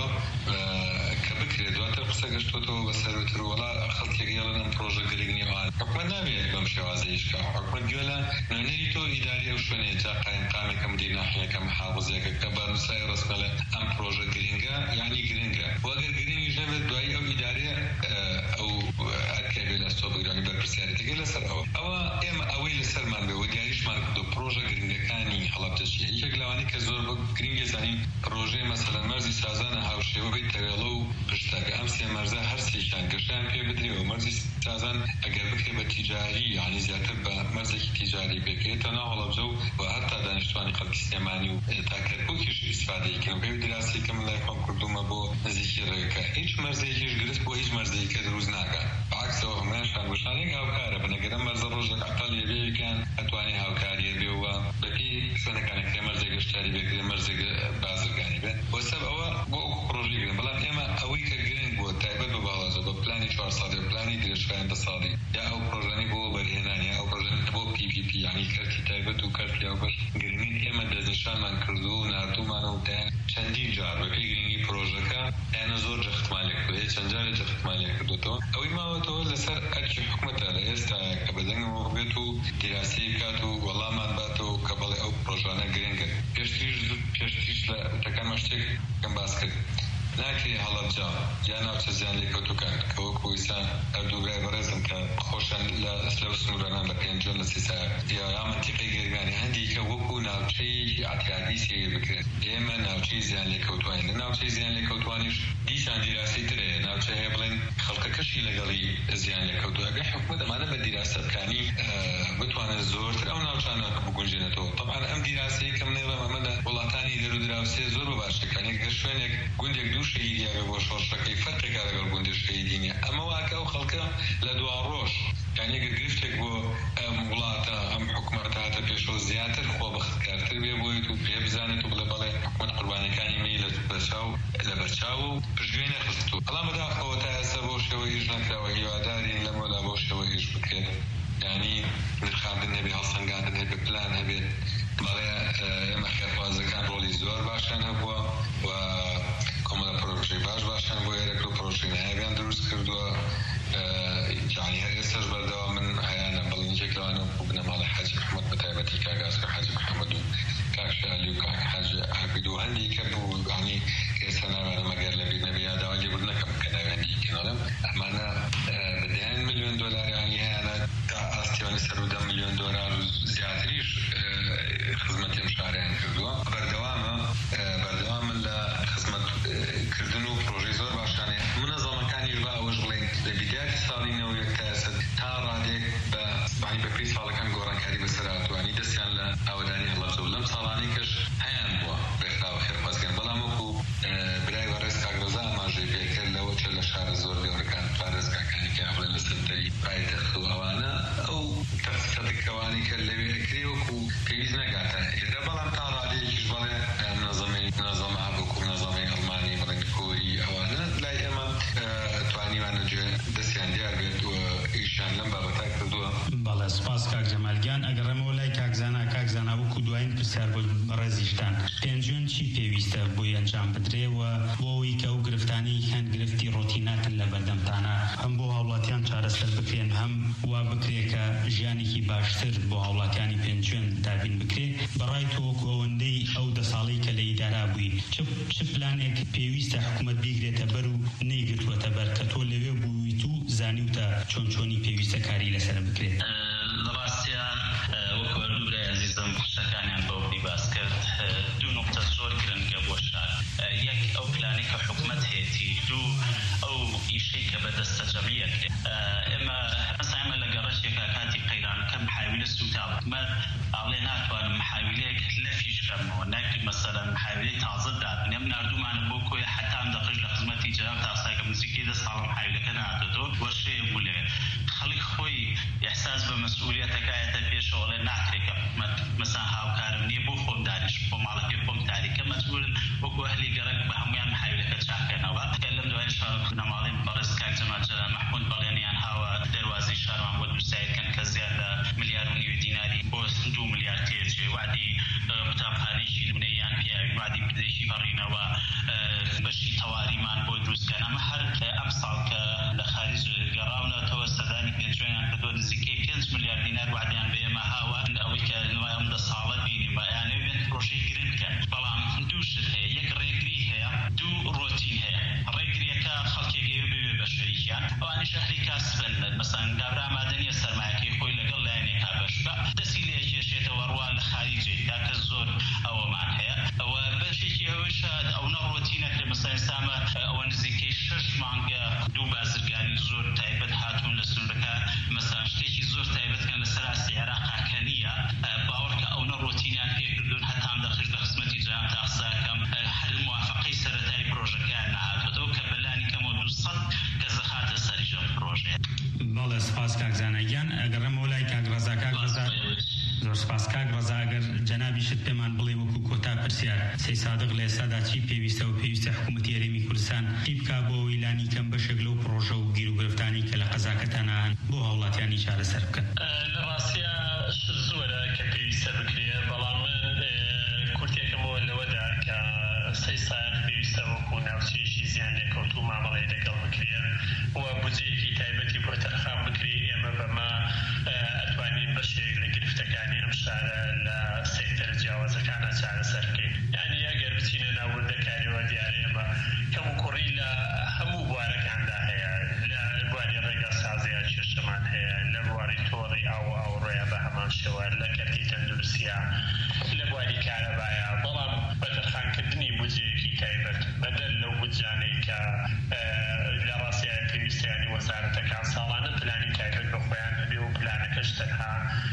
[SPEAKER 4] کە بکرێت دواتر قسە گەشتوتەوە بەسەروتر وڵا خەڵکێک یاڵن ئەم پرۆژە گرنگ نیە حکومەت نابێت بەم شێوازەیەشکە حکومەت گوێلە نوێنەری تۆ ئیداری ئەو شوێنەیە جا قایم قامێکە مدیر ناحیەکە محافظەیەکە کە بەنووسای ڕسمەلە ئەم پرۆژە گرنگە یعنی گرنگە وەگەر گرنگیش نەبێت دوایی ئەو ئیدارەیە ئەو ئەرکێ بێ لە سۆ بگرانی بەرپرسیارەتەکە لەسەر ئەوە ئەوە ئێمە ئەوەی لەسەرمان بێ وە دیاریشمان کردو پرۆژە گرنگەکانی هەڵەبجەشیە یەکێک لەوانی کە زۆر بە گرنگی زانین پرۆژەی مەسەلەن مەرزی سازانە هاوشێوە بێت تەوێڵە و پشتاکە ئەم سێ مەرزە هەر سێکیان گەشتیان پێ بدرێەوە مەرزی سازان ئەگەر بکرێ بە تیجاری یعنی زیاتر بە مەرزێکی تیجاری بێکێتە ناو هەڵەبجە و هەتا دانیشتوانی خەڵکی سلێمانی و تا کەرکووکیش ئیسفادەیەکەن پێی دراسی کەم لای خۆم کردومە بۆ نزیکی ڕێگەکە هیچ مەرزێکیش گرست بۆ هیچ مەرزەیەکە دروست ناکات عکسەوە هەموویانشان گوشانێک هاوکارە بەنەگەرە مەرزە ڕۆژێک عەقەڵ لێبێیەکیان ئەتوانێ هاوکاریە بێ و بەپێی شوێنەکانێک مەرزێک گەشتاری بێکرێ مەرزێک بازرگانی بێت بۆ سەب ئەوە بۆ پرۆژەی گرن بەڵام ئێمە ئەوەی کە گرنگ بووە تایبەت بە باڵازە بە پلانی چوار ساڵی پلانی درێژخایەن دە ساڵی یا ئەو پرۆژەی بۆ بەرهێنان یا ئەو پرۆژەی بۆ پی پی پی یعنی کەرتی تایبەت و کەرتی ئەوبەش گرنگین ئێمە دەستنیشانمان کردو و نردوومانە و دایان چەندین جار بەپێی گرنگی پرۆژەکە یانە زۆر جەختمالێک بێ چەند جارێک جەختمالێک کردوتەوە ئەوەی ماوەتەوە لەسەر ئەرکی حکومەتە لە ئێستا کە بەدەنگەوە بێت و دیراسی بکات و وەڵامان باتەوە کە بەڵێ ئەو پرۆژانە گرنگە پێشتریش پێشتریش لە تەکانمە شتێک کەم باس کرد ناکرێ هەڵەبجە یا ناوچە زیان لێکەوتوەکان کە وەکو ئیسان هەردووگای بەڕێزم کە خۆشان لە ئەسلە و سنوورانان لە پێنجۆن لە سیسا یا یا منتیقەی گەرگانی هەندێکە وەکو ناوچەیەکی ئاتیادی سێ بکرێت ئێمە ناوچەی زیان لێکەوتوانین لە ناوچەی زیان لێکەوتوانیش دیسان دیراسی ترەیە ناوچە هەیە بڵێن خەڵکەکەشی لەگەڵی زیان لێکەوتووە ئەگەر حکومەت ئەمانە بە دیراسە بکانی بتوانێت زۆرتر ئەو ناوچانە بگونجێنێتەوە طبعا ئەم دیراسەی کەم نێڵم ئەمە لە وڵاتانی دەرو دراوسێ زۆر بە باشەکانی گەر شوێنێک گوندێک دوو شەهیدیا بێ بۆ شۆڕشەکەی فەرقێکا لەگەڵ گوندێ شەهیدی نییە ئەمە واکە ئەو خەڵکە لە دوا ڕۆژ یعنی ئەگەر گرفتێک بۆ ئەم وڵاتە ئەم حکومەتە هاتە پێشەوە زیاتر خۆبەختکارتر بێ بۆیت و پێ بزانێت و بڵێ بەڵێ حکومەت قوربانیەکانی مەی لە بەرچاو لە بەرچاو و پشتگوێ نەخستووە بەڵام بەداخەوە تا ئێستا بۆ شێوەی هیچ نەکراوە هیوادارین لەمەوەدا بۆ شێوەی هیچ بکرێت یعنی نرخاندن هەبێ هەڵسەنگاندن هەبێ پلان هەبێت بەڵێ ئێمە خێرخوازەکان ڕۆڵی زۆر باشیان هەبووە و کۆمەڵە پرۆژەی باش باشیان بۆ ئێرەک و پرۆژەی نایابیان دروست کردووە یعنی هەر ئێستاش بەردەوام من هەیانە بەڵێنجێک لەوانە بنەماڵی حاجی محەممەد بە تایبەتی کاگاسکە حاجی محەممەد و کاک شالی و کاک حاجی عابید و هەندێکە بوو ینی ئێستا ناوانە مەگەر لەبیر نەبێ یاداوا لێبوردنەکەم کە ناوێندێکێنەڵم ئەمانە بەدەیان ملیۆن دۆلار ینی هەیەنە تا ئاستیۆنی سەر و دە ملیۆن دۆلار و زیاتریش خزمەتی ئەم شاریان کردووە بەردەوامە بەردەوامە لە خزمەتکردن و پرۆژەی زۆر باشانەیە منەزەمەکانیش با ئەوەش بڵێن لە بیداتی ساڵی نەوە یەک تا ئێستا تا ڕادێک بە بانی بە پێی ساڵەکان گۆڕانکاری بەسەر هاتووانی دەستیان لە ئاوەدانی هەڵەبجە و لەم ساڵانەی کەش هەیان بووە بێخراوە خێرخوازگەن بەڵام وەکو برای بەڕێز کاکرۆزا ئاماژەی پێکرد لەوە چە لە شارە زۆر گەورەکان پارێزگاکانێکی بڵێن لە سەنتەری پایتەخت و ئەوانە ئەو تەخسەتەکەوانی کرد لەوێ ئەکرێ وەکو پێویست نەگاتە ئێرە بەڵام تا ڕادەیەکیش بڵێ منەزەمەی منەزەمە هەبووکو منەزەمەی ئەڵمانی بڵێن کۆری ئەوانە لای ئێمە توانیوانە دەستیان دیار بێت و ئیشان لەم بابەتا کردووە.
[SPEAKER 1] بەڵێ سپاس کاک جەمالگیان ئەگەڕێمەوە لای کاکزانا کاکزانا وەکو دوایین پرسیار بۆ بەڕێزیشتان پێنجۆن چی پێویستە بۆی ئەنجام بدرێەوە بۆ ئەوەی کە ئەو گرفتانی هەند گرفتی ڕۆتیناتن لە بەردەمتانە هەم بۆ هاوڵاتیان چارەسەر بکرێن هەم وا بکرێ کە ژیانێکی باشتر بۆ هاوڵاتیانی پێنجۆن دابین بکرێ بەڕای تۆ وەکو ئەوەندەی ئەو دە ساڵەی کە لە ئیدارا بووی چ پلانێک پێویستە حکوومەت بیگرێتە بەر و نەیگرتووەتە بەر کە تۆ لەوێ بوویت و زانیوتە چۆن چۆنی پێویستە کاری لەسەر بکرێت؟
[SPEAKER 2] لە ڕاستیان وەکو هەردوو عزیزم قسەکانیان بەوەی باس کرد دوو نقطە زۆر گرنگە بۆ شار یەک ئەو پلانی کە حکوومەت هێتی دوو ئەو ئیشەی کە بەدەستە جەمعیەت ئێمە ئەسا ئێمە لە گەڕەشێکا کاتی قەیرانەکە محاویلە سوتاوە مە ئاڵێ ناتوانم محاویلەیەک لەفیش بکەمەوە نەک مەسەلەن محاویلەی تازە دابن ئێم نردوومانە بۆ کۆی حتا ئەم دەقەش لە خزمەتی جەناب تاساکە نزیکەی دە ساڵ محاویلەکە نهاتێتەوە وەشەیە بوو لێ خەڵک خۆی ئیحساس بە مەسئولیەتەکایەتە پێشەوەڵێ ناکرێکە حکومەت مەسا هاوکارم نییە بۆ خۆم دانیش بۆ ماڵەکەی خۆم تاریکە مەجبورن وەکو ئەهلی گەڕک بە هەمویان محاویلەکە چاکەنەوە کە لەم دوای بنەماڵی بەڕێز کاک جەمال محمود بەڵێنیان هاوە دەواازەی شارمان بۆ دووسایەکەن کە زیاد لە ملیار و نیوی دیناری بۆ دێکی بەڕینەوە بەشی تەواریمان بۆ دروستکەن ئەمە هەر ئەم ساڵ کە لە خارج گەڕاونەتەوە سەردانی پێنجۆیان کردو نزیکەی پێنج ملیار دینار وعدیان بە ئێمە هاوە ئەوەی کە نوای ئەم دە ساڵە بینیمە یانێ بێت پرۆژەی گرنگکەن بەڵام دوو شت هەیە یەک ڕێگری هەیە دوو ڕۆتین هەیە ڕێگریەکە خەڵکێکی ببێ بە شەریکیان ئەوانیش ئەهلی کاسبن مەسەڵەن دابرا ئامادەنیە سەرمایەکەی خۆی لەگەڵ لایەنێکا بەشبە دەستی لێ کێشێتەوە ڕوا لە خارجێکدا کە زۆر ئەوەمان هەیە ئەوە بەشێکی ئەوەشە ئەو نەڕۆتینە کە مەسەڵەن سامە ئەوە نزیکەی شەش مانگە دوو بازرگانی زۆر تایبەت هاتوون لە سنوورەکە مەسەڵەن شتێکی زۆر تایبەتکەن لە سەراستی عێراقا کە نییە باوەڕکە ئەو نەڕۆتینیان پێکردوون هەتام دەخش بە خزمەتی جیهان تا قساکەم هەر موافقەی سەرەتایی پرۆژەکەیان نەهاتوەتەوە کە بەلانی کەمەوە دووسەد کە زەخاتە سەری ژەم پرۆژەیە.
[SPEAKER 1] بەڵێ سپاس کاک زانایان ئەگەڕێمەوە لای کاک ڕەزا. کاک ڕەزا زۆر سپاس کاک ڕەزا، ئەگەر جەنابیشت پێمان بڵێ وەکو کۆتا پرسیار سەی سادق لە ئێستادا چی پێویستە و پێویستە حکوومەتی هەرێمی کوردستان چی بکا بۆ ئەوەی لانی کەم بەشێک لەو پرۆژە و گیر و گرفتانی کە لە قەزاکەتان هەن بۆ هەوڵاتیانی چارەسەر بکەن؟
[SPEAKER 3] لە ڕاستیە زۆرە کە پێویستە بکرێ، بەڵام کورتێکەمەوە لەوەدا کە سەی ساغ پێویستە وەکو ناوچەیەکی زیان لێکەوتوو مامەڵەی لەگەڵ بکرێ و بودجەیەکی تایبەتی بۆ تەرخان بکرێ. ئێمە بەما ئەتوانین بەشێک لە گرفتەکانی ئەم شارە لە سێکتەرە جیاوازەکانە چارەسەر بکەین. یعنی ئەگەر بچینە ناوەندەکاریەوە دیارە ئێمە کەم و کوڕی لە هەموو بوارەکاندا هەیە، لە بواری ڕێگا سازیە کێشەمان هەیە، لە بواری تۆڕی ئاو ئاوڕۆیە بە هەمان شێوە، لە کەرتی تەندروستیە، لە بواری کارەبایە. بەڵام بە تەرخانکردنی بودجەیەکی تایبەت بەدەل لەو بودجانەی کە لە ڕاستیە پێویستیانی وەزارەتەکان ساڵانە پلانی تایبەت بە خۆیان هەبێ و پلانەکەش تەنها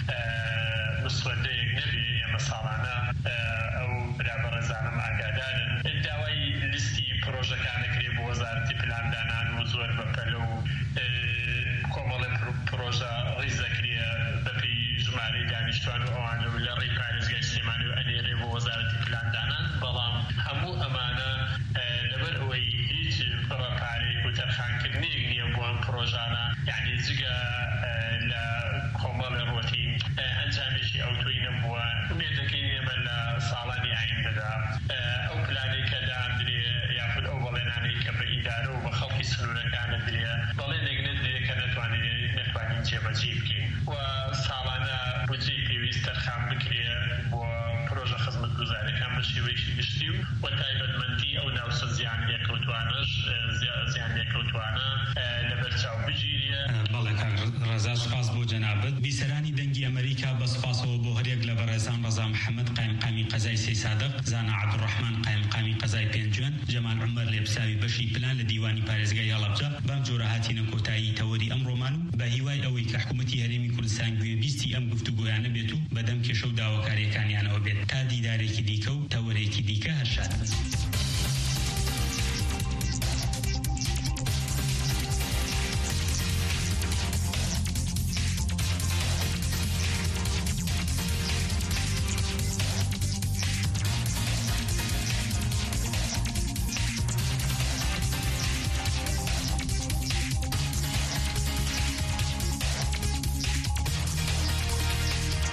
[SPEAKER 3] مسوەدەیەک نەبێ. ئێمە ساڵانە ئەو برابەڕێزانم ئاگادارن داوای لیستی پرۆژەکانەکرێ بۆ وەزارەتی پلاندانان و زۆر بەپەلە و کۆمەڵی پرۆژە ڕیزەکرێ بەپێی ژمارەی دانیشتوان و ئەوانە لە ڕێی پارێزگای سلێمانی و ئەنێرێ بۆ وەزارەتی پلاندانان. بەڵام هەموو ئەمانە لەبەر ئەوەی هیچ پڕەپارێک و تەرخانکردنێک نییە بۆ ئەم پرۆژانە، یعنی جگە لە کۆمەڵی ڕۆتین ئەنجامێکی ئەوتۆی نەبووە. ئومێدەکەین ئێمە لە ساڵانی ئایندەدا ئەو پلانێک کە دادرێ یاخود ئەو بەڵێنانەی کە بە ئیدارە و بە خەڵکی سنوورەکانە درێ بەڵێنێک نەدرێ کە نەتوانین جێبەجێ بکەین و ساڵانە بودجەی پێویست تەرخان بکرێ بۆ پرۆژە خزمەتگوزاریەکان بە شێوەیەکی گشتی و وە تایبەتمەندی ئەو ناوچە زیان لێکەوتوانەش زیان لێکەوتوانە لە بەرچاو بگیرێ.
[SPEAKER 1] بەڵێ کاک ڕەزا سپاس بۆ جەنابەت. بیسەرانی دەنگی ئەمریکا بە سپاسەوە بۆ هەرێک لە بەڕێزان ڕەزا محەممەد قایمقامی قەزای سەی سادق، زانا عەبدوڕەحمان قایمقامی قەزای پێنجوێن، جەمال عومەر لێبساوی بەشی پلان لە دیوانی پارێزگای هەڵەبجە بەم جۆرە هاتینە کۆتایی تەوەری ئەم ڕۆمان و بە هیوای ئەوەی کە حکوومەتی هەرێمی کوردستان گوێبیستی ئەم گفتوگۆیانە بێت و بەدەم کێشە و داواکاریەکانیانەوە بێت تا دیدارێکی دیکە و تەوەرێکی دیکە هەرشاد.